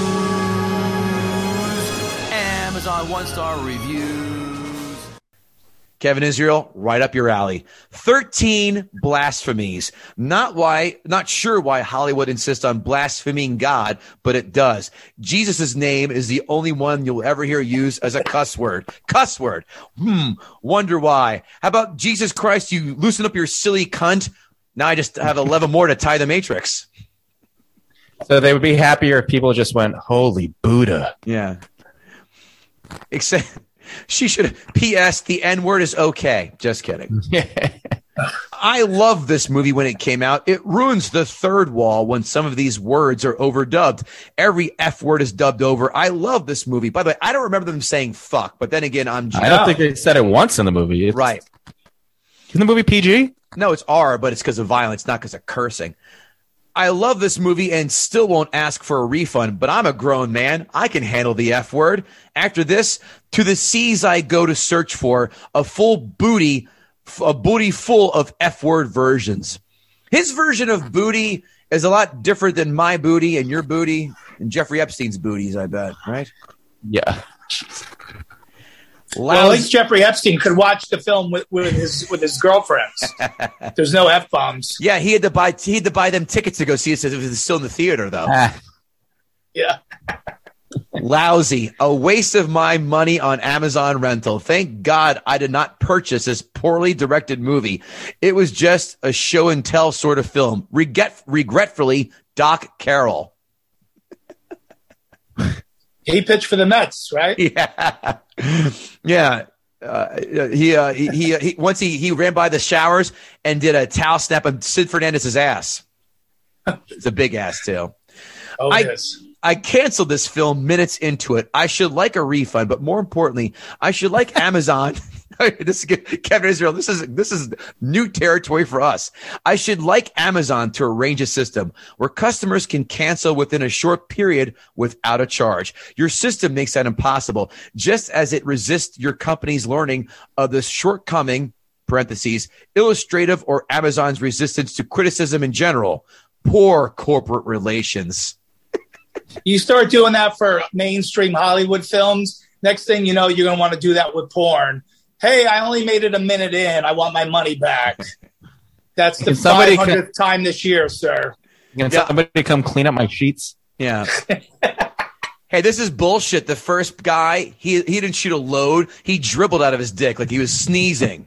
Amazon one-star reviews. Kevin Israel, right up your alley. thirteen blasphemies. Not why, not sure why Hollywood insists on blaspheming God, but it does. Jesus' name is the only one you'll ever hear used as a cuss word. Cuss word. Hmm. Wonder why. How about Jesus Christ, you loosen up your silly cunt? Now I just have eleven more to tie the Matrix. So they would be happier if people just went, holy Buddha. Yeah. Except... She should. P S. The N-word is okay. Just kidding. I love this movie when it came out. It ruins the third wall when some of these words are overdubbed. Every F word is dubbed over. I love this movie. By the way, I don't remember them saying fuck, but then again, I'm. I don't think they said it once in the movie. It's, right. Isn't the movie P G? No, it's R, but it's because of violence, not because of cursing. I love this movie and still won't ask for a refund, but I'm a grown man. I can handle the F word. After this, to the seas I go to search for a full booty, a booty full of F word versions. His version of booty is a lot different than my booty and your booty and Jeffrey Epstein's booties, I bet, right? Yeah. Well, at least Jeffrey Epstein could watch the film with, with his with his girlfriends. There's no F bombs. Yeah, he had to buy he had to buy them tickets to go see it. It was still in the theater, though. Ah. Yeah. Lousy. A waste of my money on Amazon rental. Thank God I did not purchase this poorly directed movie. It was just a show and tell sort of film. Regret, regretfully, Doc Carroll. He pitched for the Mets, right? Yeah. Yeah. Uh, he, uh, he, he, he, once he, he ran by the showers and did a towel snap of Sid Fernandez's ass. It's a big ass, too. Oh, I, yes. I canceled this film minutes into it. I should like a refund, but more importantly, I should like Amazon. This is good. Kevin Israel. This is this is new territory for us. I should like Amazon to arrange a system where customers can cancel within a short period without a charge. Your system makes that impossible, just as it resists your company's learning of the shortcoming (parentheses) illustrative or Amazon's resistance to criticism in general. Poor corporate relations. You start doing that for mainstream Hollywood films. Next thing you know, you're going to want to do that with porn. Hey, I only made it a minute in. I want my money back. That's the five hundredth time this year, sir. Can somebody come clean up my sheets? Yeah. Hey, this is bullshit. The first guy, he he didn't shoot a load. He dribbled out of his dick like he was sneezing.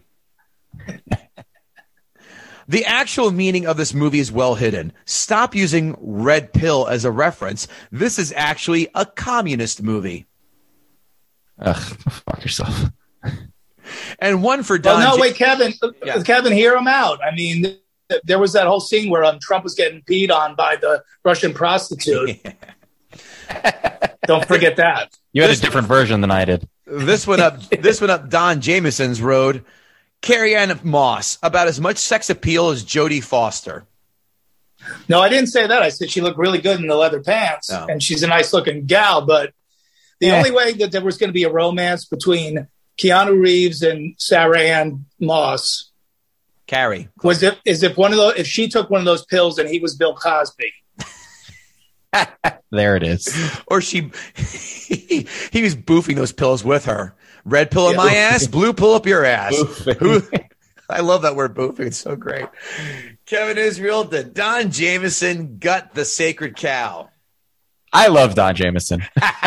The actual meaning of this movie is well hidden. Stop using Red Pill as a reference. This is actually a communist movie. Ugh, fuck yourself. And one for Don. Oh, no, J- wait, Kevin. Yeah. Kevin, hear him out. I mean, th- there was that whole scene where um, Trump was getting peed on by the Russian prostitute. Yeah. Don't forget that. You had this, a different version than I did. This went up. This went up Don Jameson's road. Carrie-Anne Moss, about as much sex appeal as Jodie Foster. No, I didn't say that. I said she looked really good in the leather pants, oh. and she's a nice-looking gal. But the yeah. only way that there was going to be a romance between Keanu Reeves and Sarah-Anne Moss, Carrie, was if is if one of those if she took one of those pills and he was Bill Cosby. There it is. Or she, he, he was boofing those pills with her. Red pill in yeah, my boofing. ass, blue pill up your ass. Who, I love that word boofing. It's so great. Kevin Israel, the Don Jameson gut the sacred cow. I love Don Jameson.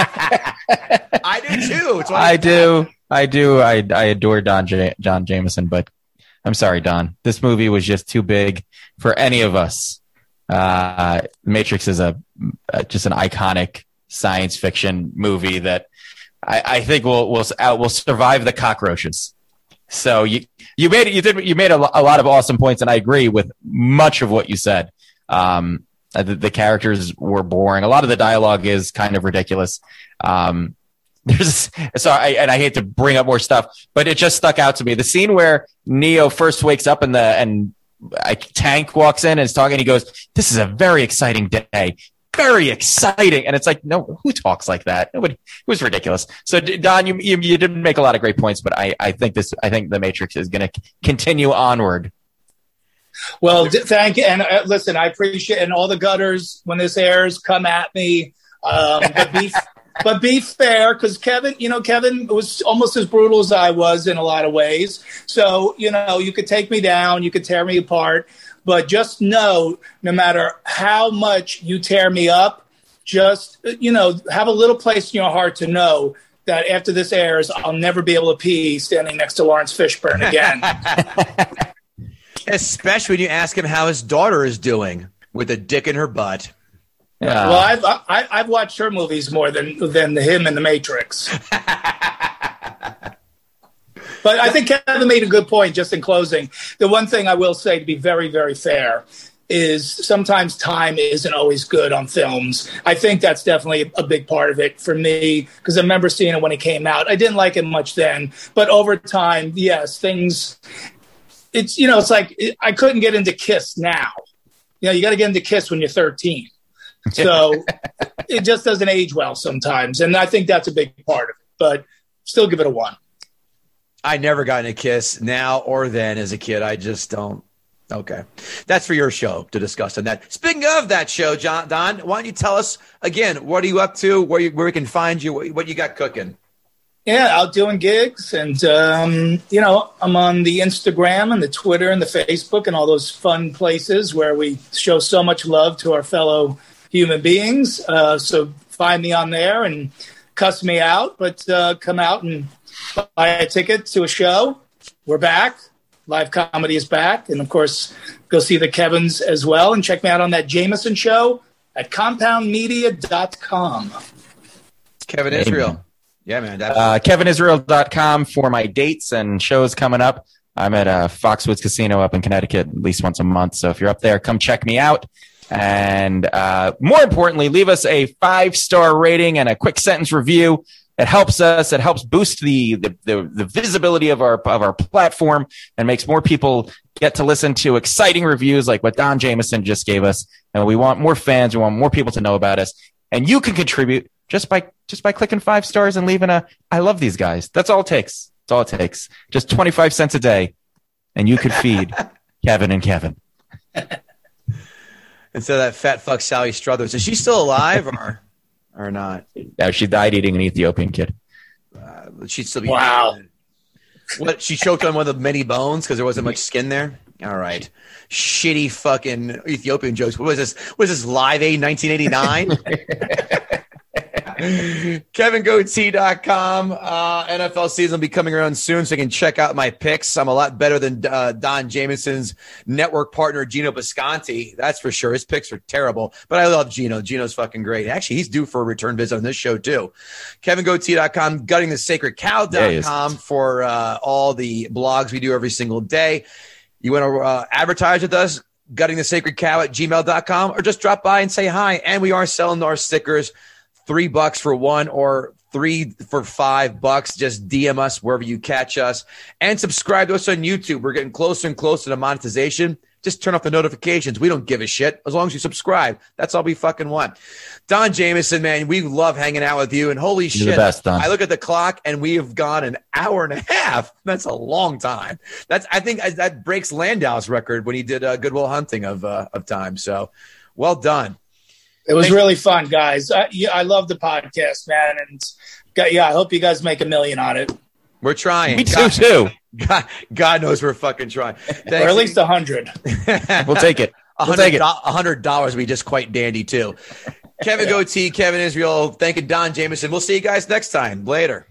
I do too. It's I do. I do. I I adore Don J- John Jameson, but I'm sorry, Don. This movie was just too big for any of us. Uh, Matrix is a uh, just an iconic science fiction movie that I, I think will will uh, will survive the cockroaches. So you you made you did you made a, a lot of awesome points, and I agree with much of what you said. Um, the, the characters were boring. A lot of the dialogue is kind of ridiculous. Um, there's so I, and I hate to bring up more stuff, but it just stuck out to me. The scene where Neo first wakes up in the and a Tank walks in and is talking. And he goes, "This is a very exciting day." Very exciting. And it's like, no, who talks like that? Nobody. It was ridiculous. So Don, you, you, you didn't make a lot of great points, but I, I think this, I think the Matrix is going to continue onward. Well, d- thank you. And uh, listen, I appreciate, and all the gutters when this airs, come at me. Um, but be, but be fair, because Kevin, you know, Kevin was almost as brutal as I was in a lot of ways. So, you know, you could take me down, you could tear me apart. But just know, no matter how much you tear me up, just, you know, have a little place in your heart to know that after this airs, I'll never be able to pee standing next to Lawrence Fishburne again. Especially when you ask him how his daughter is doing with a dick in her butt. Yeah. Well, I've I, I've watched her movies more than than him in The Matrix. But I think Kevin made a good point just in closing. The one thing I will say, to be very, very fair, is sometimes time isn't always good on films. I think that's definitely a big part of it for me, because I remember seeing it when it came out. I didn't like it much then, but over time, yes, things, it's, you know, it's like it, I couldn't get into Kiss now. You know, you got to get into Kiss when you're thirteen. So it just doesn't age well sometimes. And I think that's a big part of it, but still give it a one. I never got a Kiss now or then as a kid. I just don't. Okay. That's for your show to discuss on that. Speaking of that show, John, Don, why don't you tell us again, what are you up to, where you, where we can find you, what, what you got cooking? Yeah, out doing gigs. And, um, you know, I'm on the Instagram and the Twitter and the Facebook and all those fun places where we show so much love to our fellow human beings. Uh, so find me on there and cuss me out, but uh, come out and buy a ticket to a show. We're back. Live comedy is back. And, of course, go see the Kevins as well. And check me out on that Jameson show at compound media dot com. Kevin Israel. Yeah, man. Uh, kevin israel dot com for my dates and shows coming up. I'm at uh, Foxwoods Casino up in Connecticut at least once a month. So if you're up there, come check me out. And uh, more importantly, leave us a five-star rating and a quick sentence review It helps us. It helps boost the, the the the visibility of our of our platform and makes more people get to listen to exciting reviews like what Don Jameson just gave us. And we want more fans. We want more people to know about us. And you can contribute just by just by clicking five stars and leaving a I love these guys. That's all it takes. That's all it takes. Just twenty-five cents a day, and you could feed Kevin and Kevin. And so that fat fuck Sally Struthers, is she still alive or or not? No, she died eating an Ethiopian kid. Uh, she'd still be. Wow. What, she choked on one of the many bones because there wasn't much skin there? All right. Shitty fucking Ethiopian jokes. What was this? What was this, Live Aid nineteen eighty-nine? Kevin Goatee dot com. Uh, N F L season will be coming around soon, so you can check out my picks. I'm a lot better than uh, Don Jameson's network partner, Gino Bisconti. That's for sure. His picks are terrible, but I love Gino. Gino's fucking great. Actually, he's due for a return visit on this show, too. Kevin Goatee dot com, Gutting the Sacred Cow dot com yeah, for uh, all the blogs we do every single day. You want to uh, advertise with us? Gutting the Sacred Cow at gmail dot com, or just drop by and say hi. And we are selling our stickers. Three bucks for one or three for five bucks. Just D M us wherever you catch us and subscribe to us on YouTube. We're getting closer and closer to monetization. Just turn off the notifications. We don't give a shit as long as you subscribe. That's all we fucking want. Don Jameson, man, we love hanging out with you. And holy You're shit, the best, Don. I look at the clock and we have gone an hour and a half. That's a long time. That's I think that breaks Landau's record when he did uh, Good Will Hunting of uh, of time. So well done. It was Thanks. really fun, guys. I, yeah, I love the podcast, man. And yeah, I hope you guys make a million on it. We're trying. Me too, God, too. God, God knows we're fucking trying. Thanks. Or at least a hundred. We'll take it. We'll take it. A hundred dollars would be just quite dandy, too. Kevin Goatee, Kevin Israel, thank you, Don Jameson. We'll see you guys next time. Later.